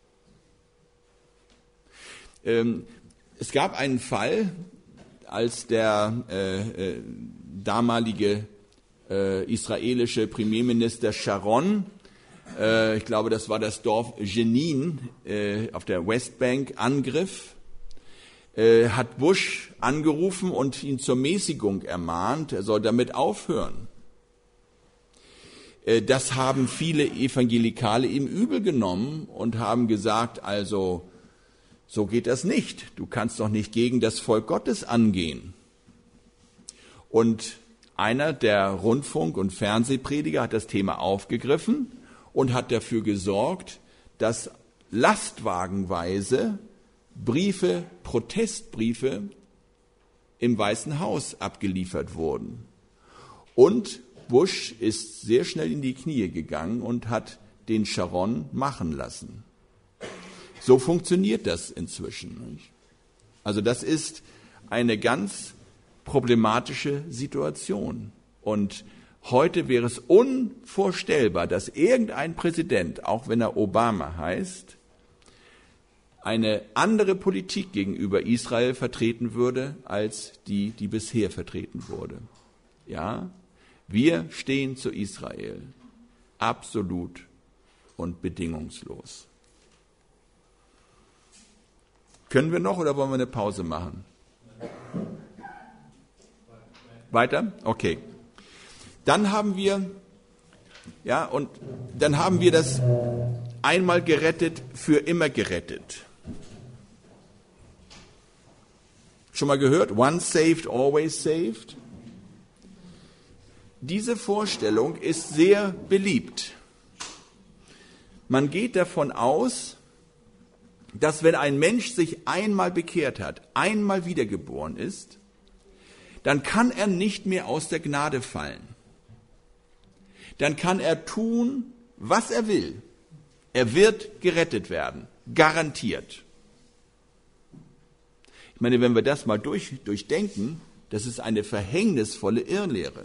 S1: Ähm, es gab einen Fall, als der äh, äh, damalige äh, israelische Premierminister Sharon, äh, ich glaube, das war das Dorf Jenin äh, auf der Westbank, angriff, äh, hat Bush angerufen und ihn zur Mäßigung ermahnt, er soll damit aufhören. Äh, das haben viele Evangelikale ihm übel genommen und haben gesagt, also so geht das nicht. Du kannst doch nicht gegen das Volk Gottes angehen. Und einer der Rundfunk- und Fernsehprediger hat das Thema aufgegriffen und hat dafür gesorgt, dass lastwagenweise Briefe, Protestbriefe im Weißen Haus abgeliefert wurden. Und Bush ist sehr schnell in die Knie gegangen und hat den Sharon machen lassen. So funktioniert das inzwischen. Nicht? Also das ist eine ganz problematische Situation. Und heute wäre es unvorstellbar, dass irgendein Präsident, auch wenn er Obama heißt, eine andere Politik gegenüber Israel vertreten würde, als die, die bisher vertreten wurde. Ja, wir stehen zu Israel absolut und bedingungslos. Können wir noch oder wollen wir eine Pause machen? Weiter? Okay. Dann haben wir, ja, und dann haben wir das einmal gerettet, für immer gerettet. Schon mal gehört? Once saved, always saved. Diese Vorstellung ist sehr beliebt. Man geht davon aus, dass wenn ein Mensch sich einmal bekehrt hat, einmal wiedergeboren ist, dann kann er nicht mehr aus der Gnade fallen. Dann kann er tun, was er will. Er wird gerettet werden, garantiert. Ich meine, wenn wir das mal durch, durchdenken, das ist eine verhängnisvolle Irrlehre.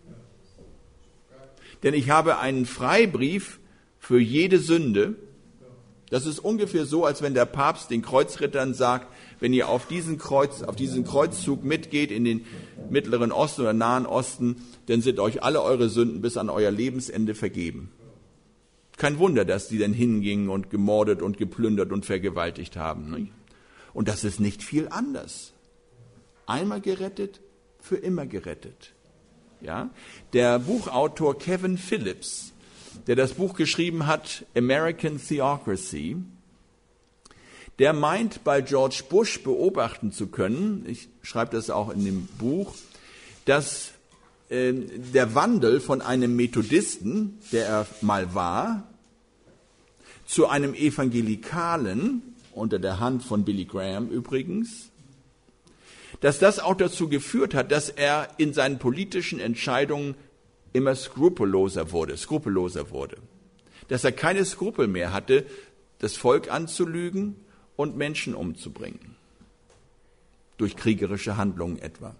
S1: Denn ich habe einen Freibrief für jede Sünde. Das ist ungefähr so, als wenn der Papst den Kreuzrittern sagt, wenn ihr auf diesen Kreuz, auf diesen Kreuzzug mitgeht in den Mittleren Osten oder Nahen Osten, dann sind euch alle eure Sünden bis an euer Lebensende vergeben. Kein Wunder, dass die dann hingingen und gemordet und geplündert und vergewaltigt haben. Nicht? Und das ist nicht viel anders. Einmal gerettet, für immer gerettet. Ja? Der Buchautor Kevin Phillips, der das Buch geschrieben hat, American Theocracy, der meint, bei George Bush beobachten zu können, ich schreibe das auch in dem Buch, dass äh, der Wandel von einem Methodisten, der er mal war, zu einem Evangelikalen, unter der Hand von Billy Graham übrigens, dass das auch dazu geführt hat, dass er in seinen politischen Entscheidungen immer skrupelloser wurde, skrupelloser wurde. Dass er keine Skrupel mehr hatte, das Volk anzulügen und Menschen umzubringen. Durch kriegerische Handlungen etwa.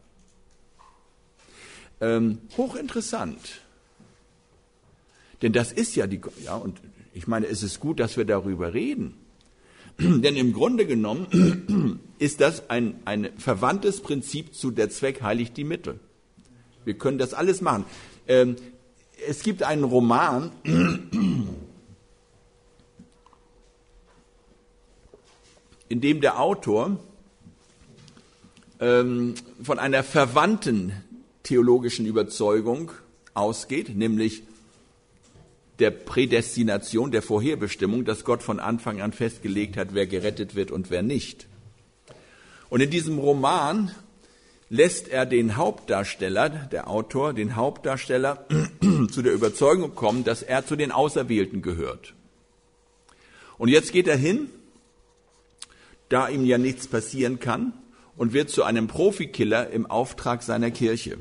S1: Ähm, hochinteressant. Denn das ist ja die, ja, und ich meine, es ist gut, dass wir darüber reden. Denn im Grunde genommen ist das ein, ein verwandtes Prinzip zu der Zweck heiligt die Mittel. Wir können das alles machen. Ähm, es gibt einen Roman, in dem der Autor ähm, von einer verwandten theologischen Überzeugung ausgeht, nämlich der Prädestination, der Vorherbestimmung, dass Gott von Anfang an festgelegt hat, wer gerettet wird und wer nicht. Und in diesem Roman lässt er den Hauptdarsteller, der Autor, den Hauptdarsteller zu der Überzeugung kommen, dass er zu den Auserwählten gehört. Und jetzt geht er hin, da ihm ja nichts passieren kann, und wird zu einem Profikiller im Auftrag seiner Kirche.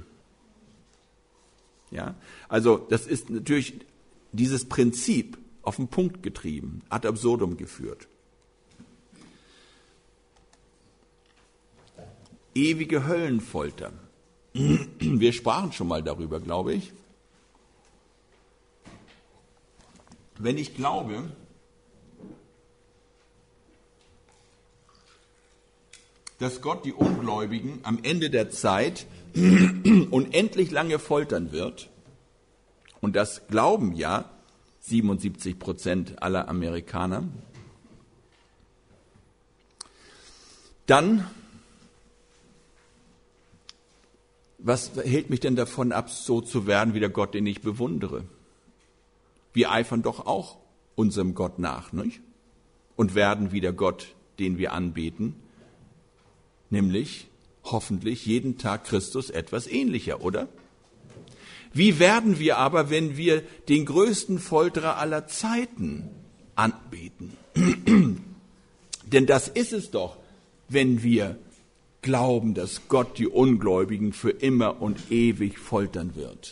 S1: Ja, also das ist natürlich dieses Prinzip auf den Punkt getrieben, ad absurdum geführt. Ewige Höllenfolter. Wir sprachen schon mal darüber, glaube ich. Wenn ich glaube, dass Gott die Ungläubigen am Ende der Zeit unendlich lange foltern wird, und das glauben ja siebenundsiebzig Prozent aller Amerikaner, dann, was hält mich denn davon ab, so zu werden wie der Gott, den ich bewundere? Wir eifern doch auch unserem Gott nach, nicht? Und werden wie der Gott, den wir anbeten, nämlich hoffentlich jeden Tag Christus etwas ähnlicher, oder? Wie werden wir aber, wenn wir den größten Folterer aller Zeiten anbeten? Denn das ist es doch, wenn wir glauben, dass Gott die Ungläubigen für immer und ewig foltern wird.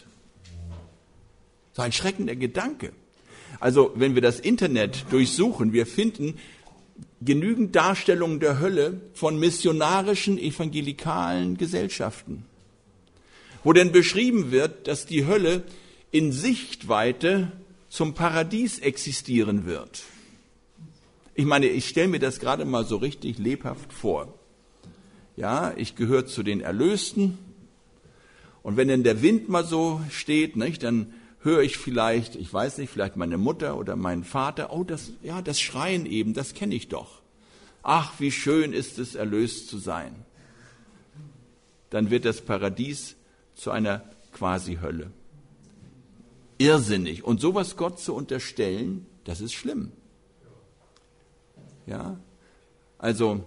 S1: So ein schreckender Gedanke. Also wenn wir das Internet durchsuchen, wir finden genügend Darstellungen der Hölle von missionarischen evangelikalen Gesellschaften, wo denn beschrieben wird, dass die Hölle in Sichtweite zum Paradies existieren wird. Ich meine, ich stelle mir das gerade mal so richtig lebhaft vor. Ja, ich gehöre zu den Erlösten und wenn denn der Wind mal so steht, nicht, dann höre ich vielleicht, ich weiß nicht, vielleicht meine Mutter oder meinen Vater, oh, das, ja, das Schreien eben, das kenne ich doch. Ach, wie schön ist es, erlöst zu sein. Dann wird das Paradies zu einer Quasi-Hölle. Irrsinnig. Und sowas Gott zu unterstellen, das ist schlimm. Ja, also,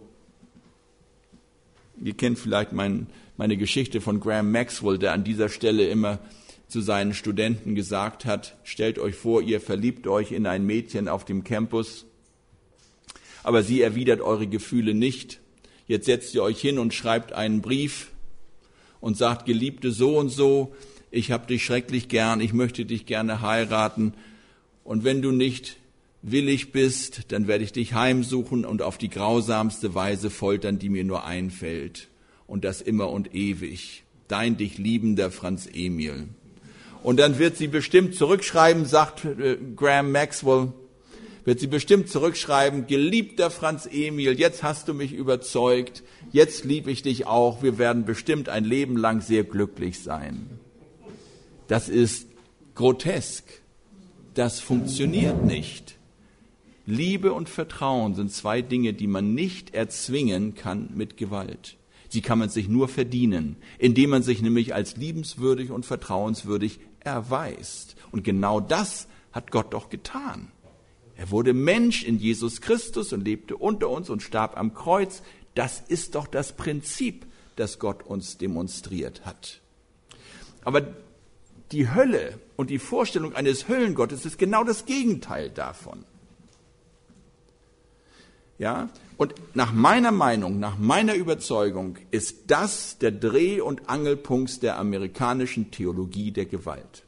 S1: ihr kennt vielleicht mein, meine Geschichte von Graham Maxwell, der an dieser Stelle immer zu seinen Studenten gesagt hat, stellt euch vor, ihr verliebt euch in ein Mädchen auf dem Campus, aber sie erwidert eure Gefühle nicht. Jetzt setzt ihr euch hin und schreibt einen Brief und sagt, Geliebte, so und so, ich hab dich schrecklich gern, ich möchte dich gerne heiraten und wenn du nicht willig bist, dann werde ich dich heimsuchen und auf die grausamste Weise foltern, die mir nur einfällt. Und das immer und ewig. Dein dich liebender Franz Emil. Und dann wird sie bestimmt zurückschreiben, sagt äh, Graham Maxwell, wird sie bestimmt zurückschreiben, geliebter Franz Emil, jetzt hast du mich überzeugt, jetzt liebe ich dich auch, wir werden bestimmt ein Leben lang sehr glücklich sein. Das ist grotesk. Das funktioniert nicht. Liebe und Vertrauen sind zwei Dinge, die man nicht erzwingen kann mit Gewalt. Sie kann man sich nur verdienen, indem man sich nämlich als liebenswürdig und vertrauenswürdig erweist. Und genau das hat Gott doch getan. Er wurde Mensch in Jesus Christus und lebte unter uns und starb am Kreuz. Das ist doch das Prinzip, das Gott uns demonstriert hat. Aber die Hölle und die Vorstellung eines Höllengottes ist genau das Gegenteil davon. Ja, und nach meiner Meinung, nach meiner Überzeugung ist das der Dreh- und Angelpunkt der amerikanischen Theologie der Gewalt.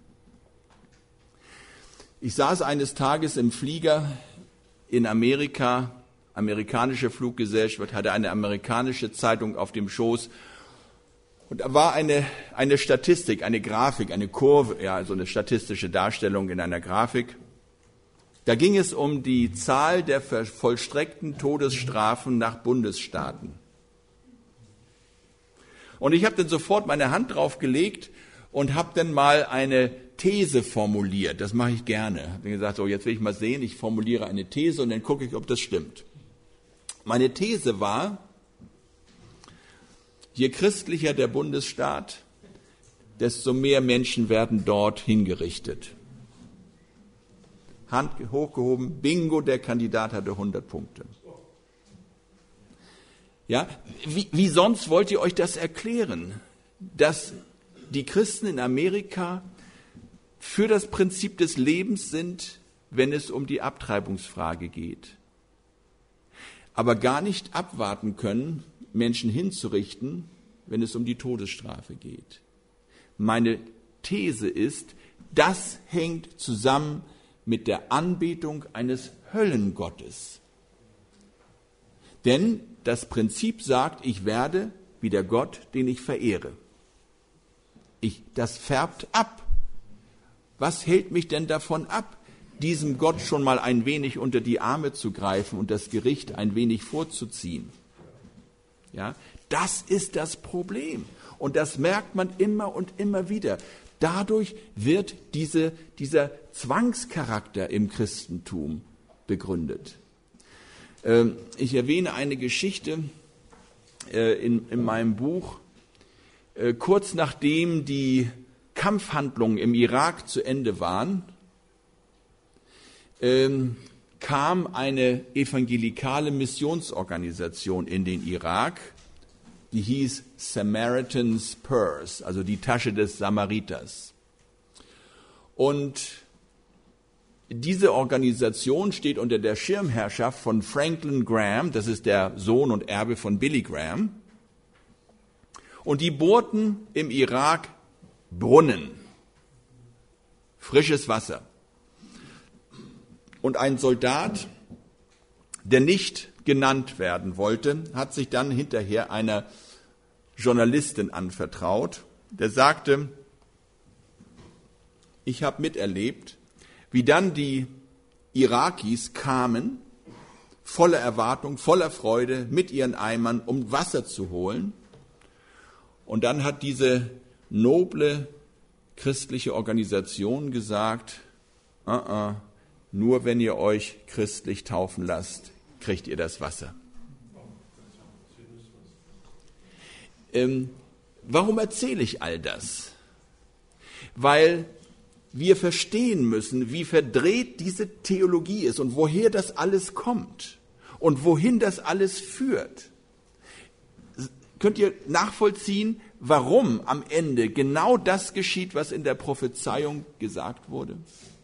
S1: Ich saß eines Tages im Flieger in Amerika, amerikanische Fluggesellschaft, hatte eine amerikanische Zeitung auf dem Schoß und da war eine, eine Statistik, eine Grafik, eine Kurve, ja, also eine statistische Darstellung in einer Grafik. Da ging es um die Zahl der vollstreckten Todesstrafen nach Bundesstaaten. Und ich habe dann sofort meine Hand drauf gelegt und habe dann mal eine These formuliert. Das mache ich gerne. Ich habe gesagt, so jetzt will ich mal sehen, ich formuliere eine These und dann gucke ich, ob das stimmt. Meine These war, je christlicher der Bundesstaat, desto mehr Menschen werden dort hingerichtet. Hand hochgehoben, bingo, der Kandidat hatte hundert Punkte. Ja, wie, wie sonst wollt ihr euch das erklären, dass die Christen in Amerika für das Prinzip des Lebens sind, wenn es um die Abtreibungsfrage geht, aber gar nicht abwarten können, Menschen hinzurichten, wenn es um die Todesstrafe geht. Meine These ist, das hängt zusammen mit der Anbetung eines Höllengottes. Denn das Prinzip sagt, ich werde wie der Gott, den ich verehre. Ich, das färbt ab. Was hält mich denn davon ab, diesem Gott schon mal ein wenig unter die Arme zu greifen und das Gericht ein wenig vorzuziehen? Ja, das ist das Problem. Und das merkt man immer und immer wieder. Dadurch wird diese, dieser Zwangscharakter im Christentum begründet. Ähm, ich erwähne eine Geschichte äh, in, in meinem Buch. Äh, kurz nachdem die Kampfhandlungen im Irak zu Ende waren, ähm, kam eine evangelikale Missionsorganisation in den Irak, die hieß Samaritan's Purse, also die Tasche des Samariters. Und diese Organisation steht unter der Schirmherrschaft von Franklin Graham, das ist der Sohn und Erbe von Billy Graham. Und die bohrten im Irak Brunnen, frisches Wasser. Und ein Soldat, der nicht genannt werden wollte, hat sich dann hinterher einer Journalistin anvertraut, der sagte, ich habe miterlebt, wie dann die Irakis kamen, voller Erwartung, voller Freude, mit ihren Eimern, um Wasser zu holen. Und dann hat diese noble christliche Organisation gesagt, uh-uh, nur wenn ihr euch christlich taufen lasst, kriegt ihr das Wasser. Ähm, warum erzähle ich all das? Weil wir verstehen müssen, wie verdreht diese Theologie ist und woher das alles kommt und wohin das alles führt. Könnt ihr nachvollziehen, warum am Ende genau das geschieht, was in der Prophezeiung gesagt wurde?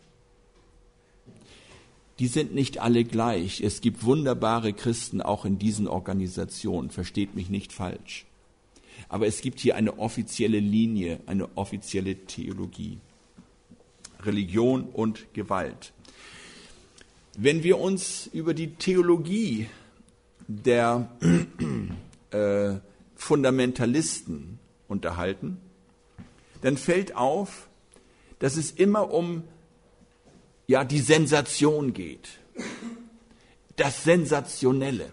S1: Die sind nicht alle gleich. Es gibt wunderbare Christen auch in diesen Organisationen, versteht mich nicht falsch. Aber es gibt hier eine offizielle Linie, eine offizielle Theologie. Religion und Gewalt. Wenn wir uns über die Theologie der äh, Fundamentalisten unterhalten, dann fällt auf, dass es immer um ja, die Sensation geht. Das Sensationelle.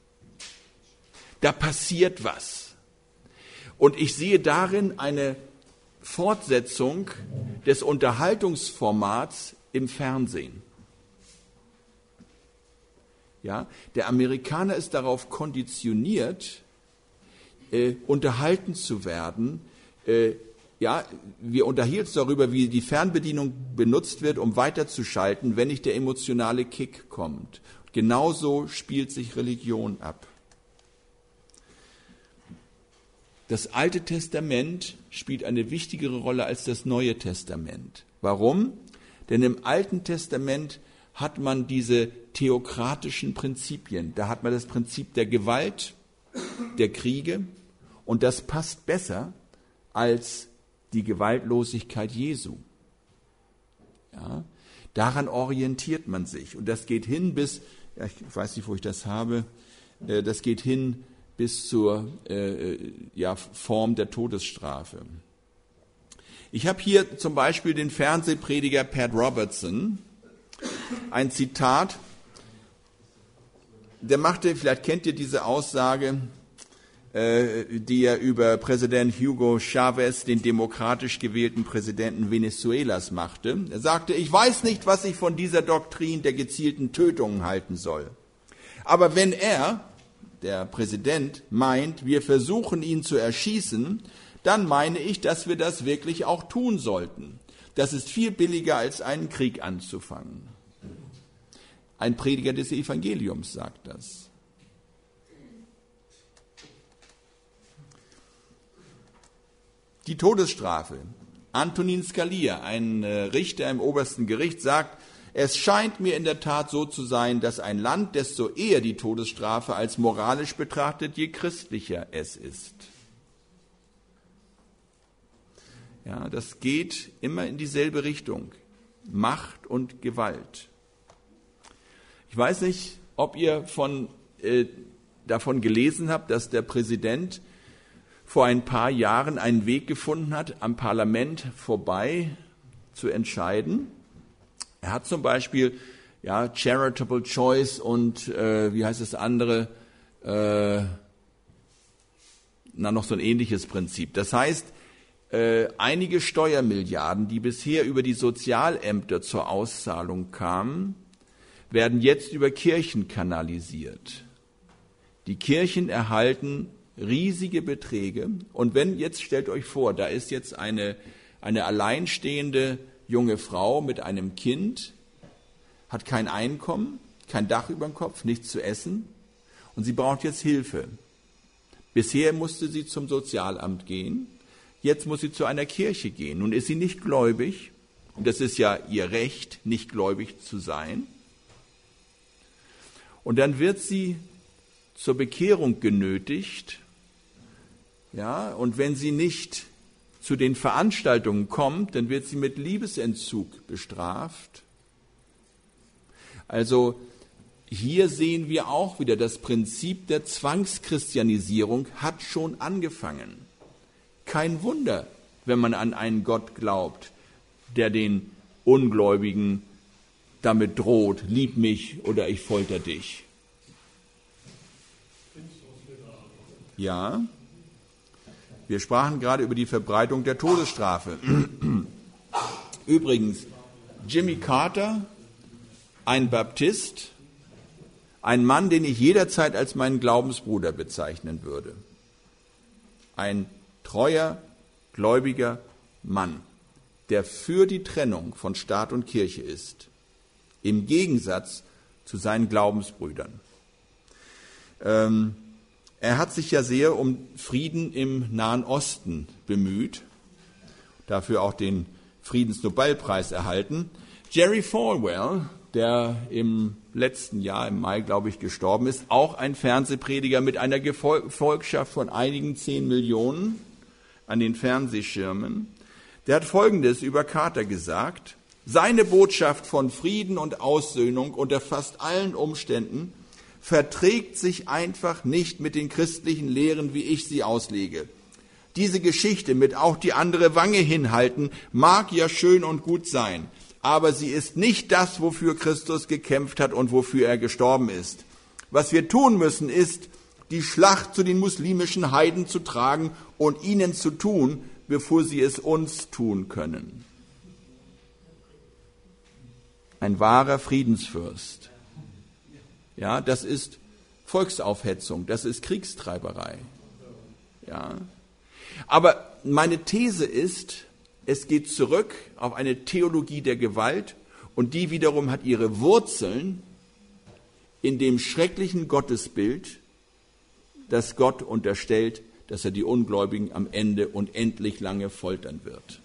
S1: Da passiert was. Und ich sehe darin eine Fortsetzung des Unterhaltungsformats im Fernsehen. Ja, der Amerikaner ist darauf konditioniert, äh, unterhalten zu werden. Äh, ja, wir unterhielten uns darüber, wie die Fernbedienung benutzt wird, um weiterzuschalten, wenn nicht der emotionale Kick kommt. Genauso spielt sich Religion ab. Das Alte Testament spielt eine wichtigere Rolle als das Neue Testament. Warum? Denn im Alten Testament hat man diese theokratischen Prinzipien. Da hat man das Prinzip der Gewalt, der Kriege, und das passt besser als die Gewaltlosigkeit Jesu. Ja, daran orientiert man sich. Und das geht hin bis, ja, ich weiß nicht, wo ich das habe, äh, das geht hin bis zur äh, ja, Form der Todesstrafe. Ich habe hier zum Beispiel den Fernsehprediger Pat Robertson, ein Zitat, der machte, vielleicht kennt ihr diese Aussage, äh, die er über Präsident Hugo Chavez, den demokratisch gewählten Präsidenten Venezuelas, machte. Er sagte, ich weiß nicht, was ich von dieser Doktrin der gezielten Tötungen halten soll. Aber wenn er, der Präsident, meint, wir versuchen ihn zu erschießen, dann meine ich, dass wir das wirklich auch tun sollten. Das ist viel billiger, als einen Krieg anzufangen. Ein Prediger des Evangeliums sagt das. Die Todesstrafe. Antonin Scalia, ein Richter im obersten Gericht, sagt, es scheint mir in der Tat so zu sein, dass ein Land, desto eher die Todesstrafe als moralisch betrachtet, je christlicher es ist. Ja, das geht immer in dieselbe Richtung. Macht und Gewalt. Ich weiß nicht, ob ihr von, äh, davon gelesen habt, dass der Präsident vor ein paar Jahren einen Weg gefunden hat, am Parlament vorbei zu entscheiden. Er hat zum Beispiel ja, Charitable Choice und äh, wie heißt das andere, äh, na noch so ein ähnliches Prinzip. Das heißt, äh, einige Steuermilliarden, die bisher über die Sozialämter zur Auszahlung kamen, werden jetzt über Kirchen kanalisiert. Die Kirchen erhalten riesige Beträge. Und wenn jetzt, stellt euch vor, da ist jetzt eine, eine alleinstehende junge Frau mit einem Kind, hat kein Einkommen, kein Dach über dem Kopf, nichts zu essen und sie braucht jetzt Hilfe. Bisher musste sie zum Sozialamt gehen, jetzt muss sie zu einer Kirche gehen. Nun ist sie nicht gläubig und das ist ja ihr Recht, nicht gläubig zu sein. Und dann wird sie zur Bekehrung genötigt, ja, und wenn sie nicht zu den Veranstaltungen kommt, dann wird sie mit Liebesentzug bestraft. Also hier sehen wir auch wieder, das Prinzip der Zwangschristianisierung hat schon angefangen. Kein Wunder, wenn man an einen Gott glaubt, der den Ungläubigen damit droht, lieb mich oder ich folter dich. Ja, wir sprachen gerade über die Verbreitung der Todesstrafe. Übrigens, Jimmy Carter, ein Baptist, ein Mann, den ich jederzeit als meinen Glaubensbruder bezeichnen würde. Ein treuer, gläubiger Mann, der für die Trennung von Staat und Kirche ist, im Gegensatz zu seinen Glaubensbrüdern. Ähm, er hat sich ja sehr um Frieden im Nahen Osten bemüht, dafür auch den Friedensnobelpreis erhalten. Jerry Falwell, der im letzten Jahr, im Mai, glaube ich, gestorben ist, auch ein Fernsehprediger mit einer Gefolgschaft von einigen zehn Millionen an den Fernsehschirmen, der hat Folgendes über Carter gesagt: Seine Botschaft von Frieden und Aussöhnung unter fast allen Umständen verträgt sich einfach nicht mit den christlichen Lehren, wie ich sie auslege. Diese Geschichte mit auch die andere Wange hinhalten mag ja schön und gut sein, aber sie ist nicht das, wofür Christus gekämpft hat und wofür er gestorben ist. Was wir tun müssen, ist, die Schlacht zu den muslimischen Heiden zu tragen und ihnen zu tun, bevor sie es uns tun können. Ein wahrer Friedensfürst. Ja, das ist Volksaufhetzung, das ist Kriegstreiberei. Ja. Aber meine These ist, es geht zurück auf eine Theologie der Gewalt und die wiederum hat ihre Wurzeln in dem schrecklichen Gottesbild, das Gott unterstellt, dass er die Ungläubigen am Ende unendlich lange foltern wird.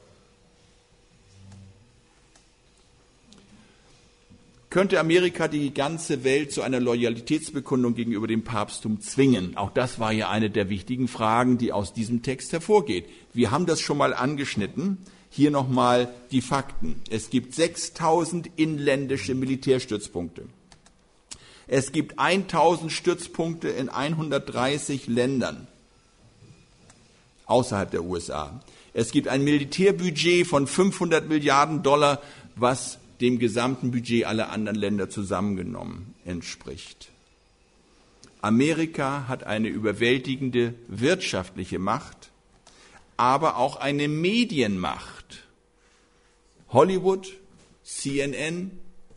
S1: Könnte Amerika die ganze Welt zu einer Loyalitätsbekundung gegenüber dem Papsttum zwingen? Auch das war ja eine der wichtigen Fragen, die aus diesem Text hervorgeht. Wir haben das schon mal angeschnitten. Hier nochmal die Fakten. Es gibt sechstausend inländische Militärstützpunkte. Es gibt tausend Stützpunkte in hundertdreißig Ländern außerhalb der U S A. Es gibt ein Militärbudget von fünfhundert Milliarden Dollar, was dem gesamten Budget aller anderen Länder zusammengenommen entspricht. Amerika hat eine überwältigende wirtschaftliche Macht, aber auch eine Medienmacht. Hollywood, C N N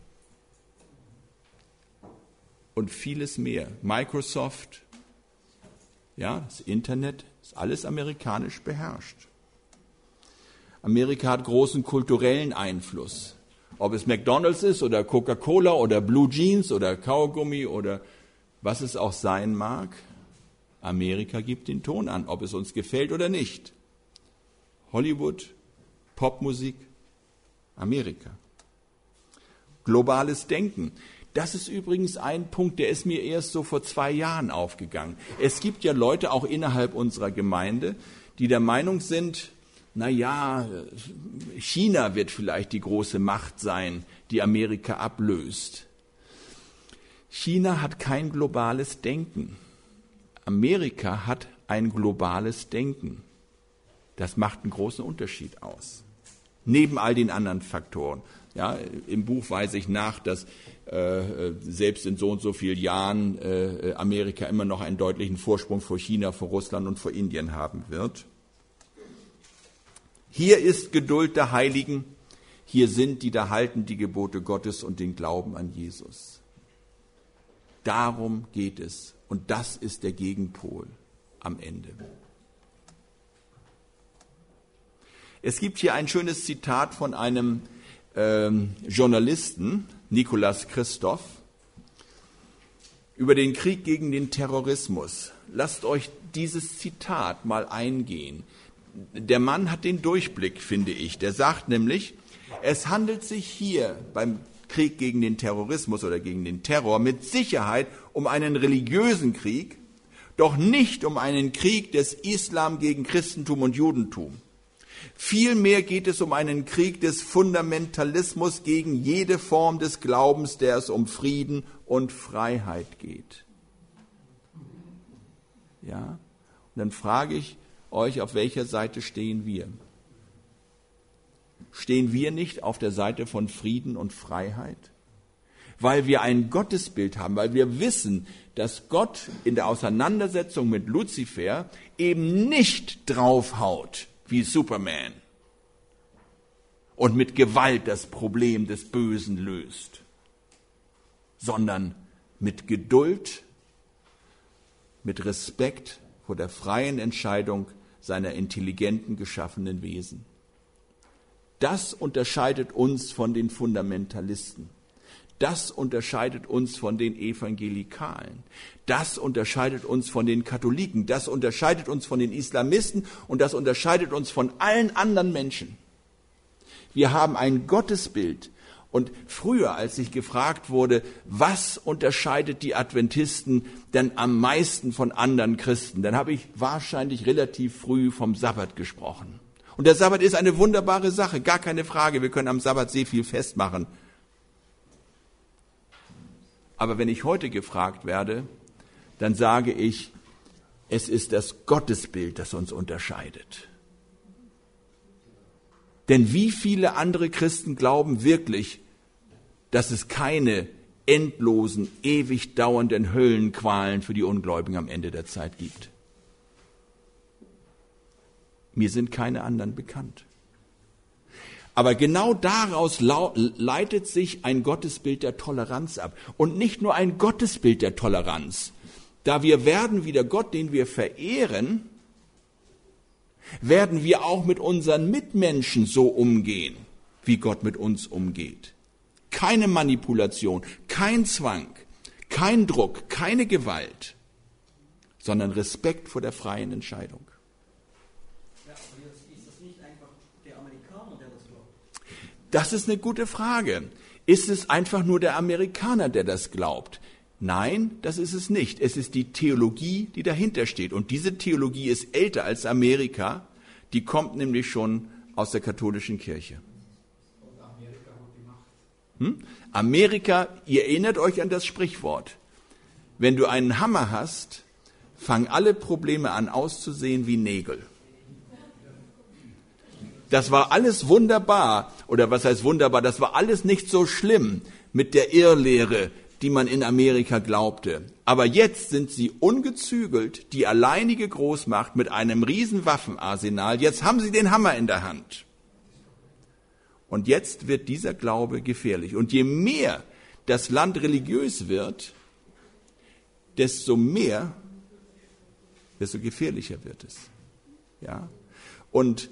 S1: und vieles mehr. Microsoft, ja, das Internet ist alles amerikanisch beherrscht. Amerika hat großen kulturellen Einfluss. Ob es McDonald's ist oder Coca-Cola oder Blue Jeans oder Kaugummi oder was es auch sein mag, Amerika gibt den Ton an, ob es uns gefällt oder nicht. Hollywood, Popmusik, Amerika. Globales Denken. Das ist übrigens ein Punkt, der ist mir erst so vor zwei Jahren aufgegangen. Es gibt ja Leute auch innerhalb unserer Gemeinde, die der Meinung sind, na ja, China wird vielleicht die große Macht sein, die Amerika ablöst. China hat kein globales Denken. Amerika hat ein globales Denken. Das macht einen großen Unterschied aus. Neben all den anderen Faktoren. Ja, im Buch weise ich nach, dass äh, selbst in so und so vielen Jahren äh, Amerika immer noch einen deutlichen Vorsprung vor China, vor Russland und vor Indien haben wird. Hier ist Geduld der Heiligen, hier sind die, da halten die Gebote Gottes und den Glauben an Jesus. Darum geht es und das ist der Gegenpol am Ende. Es gibt hier ein schönes Zitat von einem ähm, Journalisten, Nicolas Christoph, über den Krieg gegen den Terrorismus. Lasst euch dieses Zitat mal eingehen. Der Mann hat den Durchblick, finde ich. Der sagt nämlich, es handelt sich hier beim Krieg gegen den Terrorismus oder gegen den Terror mit Sicherheit um einen religiösen Krieg, doch nicht um einen Krieg des Islam gegen Christentum und Judentum. Vielmehr geht es um einen Krieg des Fundamentalismus gegen jede Form des Glaubens, der es um Frieden und Freiheit geht. Ja? Und dann frage ich euch, auf welcher Seite stehen wir? Stehen wir nicht auf der Seite von Frieden und Freiheit? Weil wir ein Gottesbild haben, weil wir wissen, dass Gott in der Auseinandersetzung mit Luzifer eben nicht draufhaut wie Superman und mit Gewalt das Problem des Bösen löst, sondern mit Geduld, mit Respekt vor der freien Entscheidung seiner intelligenten, geschaffenen Wesen. Das unterscheidet uns von den Fundamentalisten. Das unterscheidet uns von den Evangelikalen. Das unterscheidet uns von den Katholiken. Das unterscheidet uns von den Islamisten und das unterscheidet uns von allen anderen Menschen. Wir haben ein Gottesbild. Und früher, als ich gefragt wurde, was unterscheidet die Adventisten denn am meisten von anderen Christen, dann habe ich wahrscheinlich relativ früh vom Sabbat gesprochen. Und der Sabbat ist eine wunderbare Sache, gar keine Frage. Wir können am Sabbat sehr viel festmachen. Aber wenn ich heute gefragt werde, dann sage ich, es ist das Gottesbild, das uns unterscheidet. Denn wie viele andere Christen glauben wirklich, dass es keine endlosen, ewig dauernden Höllenqualen für die Ungläubigen am Ende der Zeit gibt? Mir sind keine anderen bekannt. Aber genau daraus leitet sich ein Gottesbild der Toleranz ab. Und nicht nur ein Gottesbild der Toleranz. Da wir werden wie der Gott, den wir verehren, werden wir auch mit unseren Mitmenschen so umgehen, wie Gott mit uns umgeht. Keine Manipulation, kein Zwang, kein Druck, keine Gewalt, sondern Respekt vor der freien Entscheidung. Das ist eine gute Frage. Ist es einfach nur der Amerikaner, der das glaubt? Nein, das ist es nicht. Es ist die Theologie, die dahinter steht. Und diese Theologie ist älter als Amerika. Die kommt nämlich schon aus der katholischen Kirche. Und Amerika hat die Macht. Hm? Amerika, ihr erinnert euch an das Sprichwort. Wenn du einen Hammer hast, fangen alle Probleme an auszusehen wie Nägel. Das war alles wunderbar, oder was heißt wunderbar, das war alles nicht so schlimm mit der Irrlehre, die man in Amerika glaubte. Aber jetzt sind sie ungezügelt, die alleinige Großmacht mit einem riesen Waffenarsenal. Jetzt haben sie den Hammer in der Hand. Und jetzt wird dieser Glaube gefährlich. Und je mehr das Land religiös wird, desto mehr, desto gefährlicher wird es. Ja? Und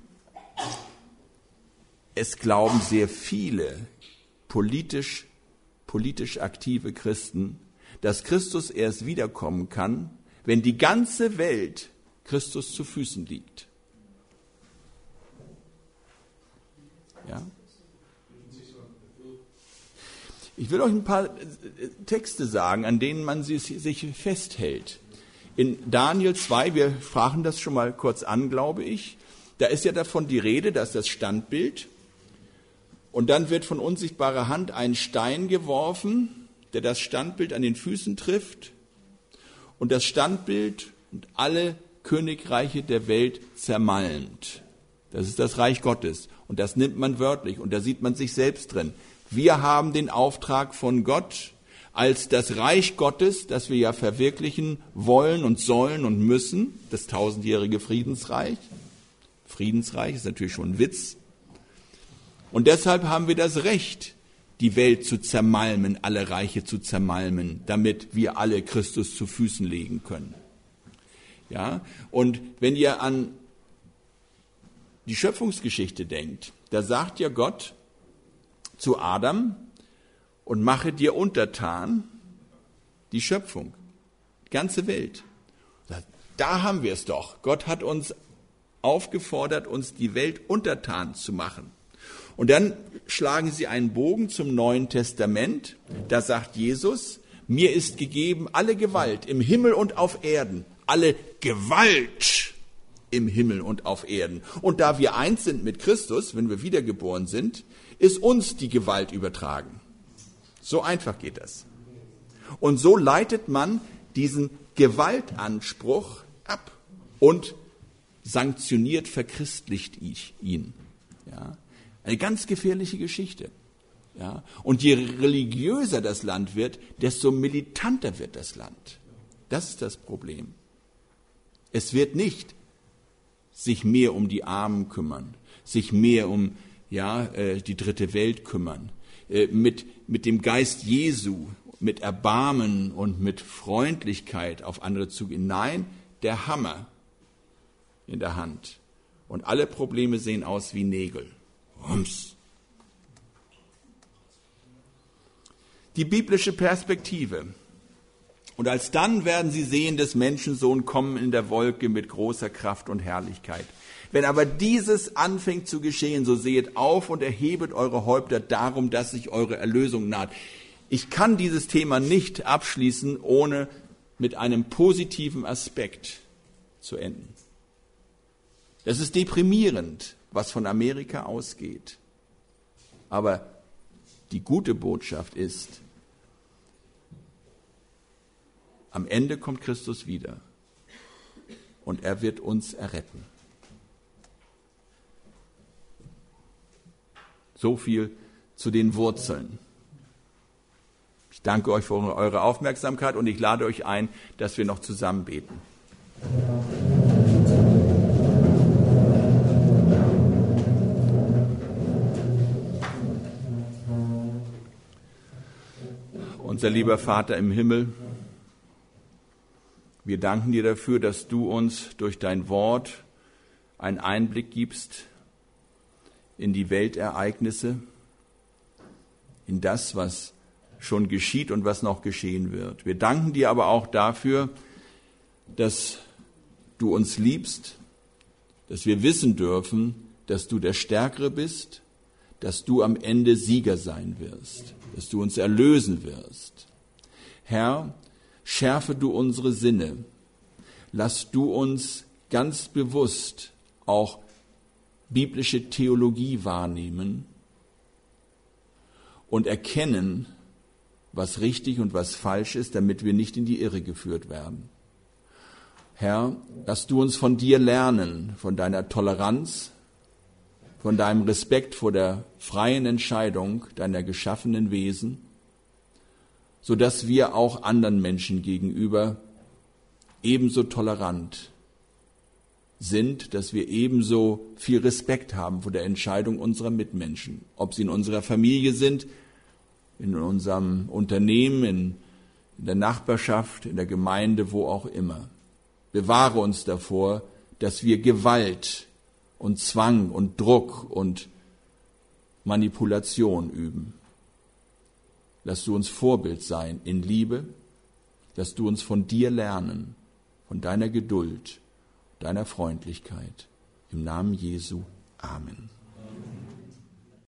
S1: es glauben sehr viele politisch, politisch aktive Christen, dass Christus erst wiederkommen kann, wenn die ganze Welt Christus zu Füßen liegt. Ja? Ich will euch ein paar Texte sagen, an denen man sich festhält. In Daniel zwei, wir sprachen das schon mal kurz an, glaube ich, da ist ja davon die Rede, dass das Standbild, und dann wird von unsichtbarer Hand ein Stein geworfen, der das Standbild an den Füßen trifft, und das Standbild und alle Königreiche der Welt zermalmt. Das ist das Reich Gottes, und das nimmt man wörtlich, und da sieht man sich selbst drin. Wir haben den Auftrag von Gott, als das Reich Gottes, das wir ja verwirklichen wollen und sollen und müssen, das tausendjährige Friedensreich. Friedensreich ist natürlich schon ein Witz. Und deshalb haben wir das Recht, die Welt zu zermalmen, alle Reiche zu zermalmen, damit wir alle Christus zu Füßen legen können. Ja? Und wenn ihr an die Schöpfungsgeschichte denkt, da sagt ja Gott zu Adam, und mache dir untertan die Schöpfung, die ganze Welt. Da haben wir es doch. Gott hat uns aufgefordert, uns die Welt untertan zu machen. Und dann schlagen sie einen Bogen zum Neuen Testament. Da sagt Jesus, mir ist gegeben alle Gewalt im Himmel und auf Erden. Alle Gewalt im Himmel und auf Erden. Und da wir eins sind mit Christus, wenn wir wiedergeboren sind, ist uns die Gewalt übertragen. So einfach geht das. Und so leitet man diesen Gewaltanspruch ab und sanktioniert, verchristlicht ihn. Ja, eine ganz gefährliche Geschichte. Ja, und je religiöser das Land wird, desto militanter wird das Land. Das ist das Problem. Es wird nicht sich mehr um die Armen kümmern, sich mehr um ja, äh, die dritte Welt kümmern, äh, mit, mit dem Geist Jesu, mit Erbarmen und mit Freundlichkeit auf andere zugehen. Nein, der Hammer in der Hand. Und alle Probleme sehen aus wie Nägel. Rums. Die biblische Perspektive. Und alsdann werden sie sehen, des Menschensohn kommen in der Wolke mit großer Kraft und Herrlichkeit. Wenn aber dieses anfängt zu geschehen, so sehet auf und erhebet eure Häupter darum, dass sich eure Erlösung naht. Ich kann dieses Thema nicht abschließen, ohne mit einem positiven Aspekt zu enden. Es ist deprimierend, was von Amerika ausgeht. Aber die gute Botschaft ist, am Ende kommt Christus wieder und er wird uns erretten. So viel zu den Wurzeln. Ich danke euch für eure Aufmerksamkeit und ich lade euch ein, dass wir noch zusammen beten. Unser lieber Vater im Himmel, wir danken dir dafür, dass du uns durch dein Wort einen Einblick gibst in die Weltereignisse, in das, was schon geschieht und was noch geschehen wird. Wir danken dir aber auch dafür, dass du uns liebst, dass wir wissen dürfen, dass du der Stärkere bist, dass du am Ende Sieger sein wirst, dass du uns erlösen wirst. Herr, schärfe du unsere Sinne, lass du uns ganz bewusst auch biblische Theologie wahrnehmen und erkennen, was richtig und was falsch ist, damit wir nicht in die Irre geführt werden. Herr, lass du uns von dir lernen, von deiner Toleranz, von deinem Respekt vor der freien Entscheidung deiner geschaffenen Wesen, sodass wir auch anderen Menschen gegenüber ebenso tolerant sind, dass wir ebenso viel Respekt haben vor der Entscheidung unserer Mitmenschen, ob sie in unserer Familie sind, in unserem Unternehmen, in, in der Nachbarschaft, in der Gemeinde, wo auch immer. Bewahre uns davor, dass wir Gewalt und Zwang und Druck und Manipulation üben. Lass du uns Vorbild sein in Liebe, lass du uns von dir lernen, von deiner Geduld, deiner Freundlichkeit. Im Namen Jesu. Amen.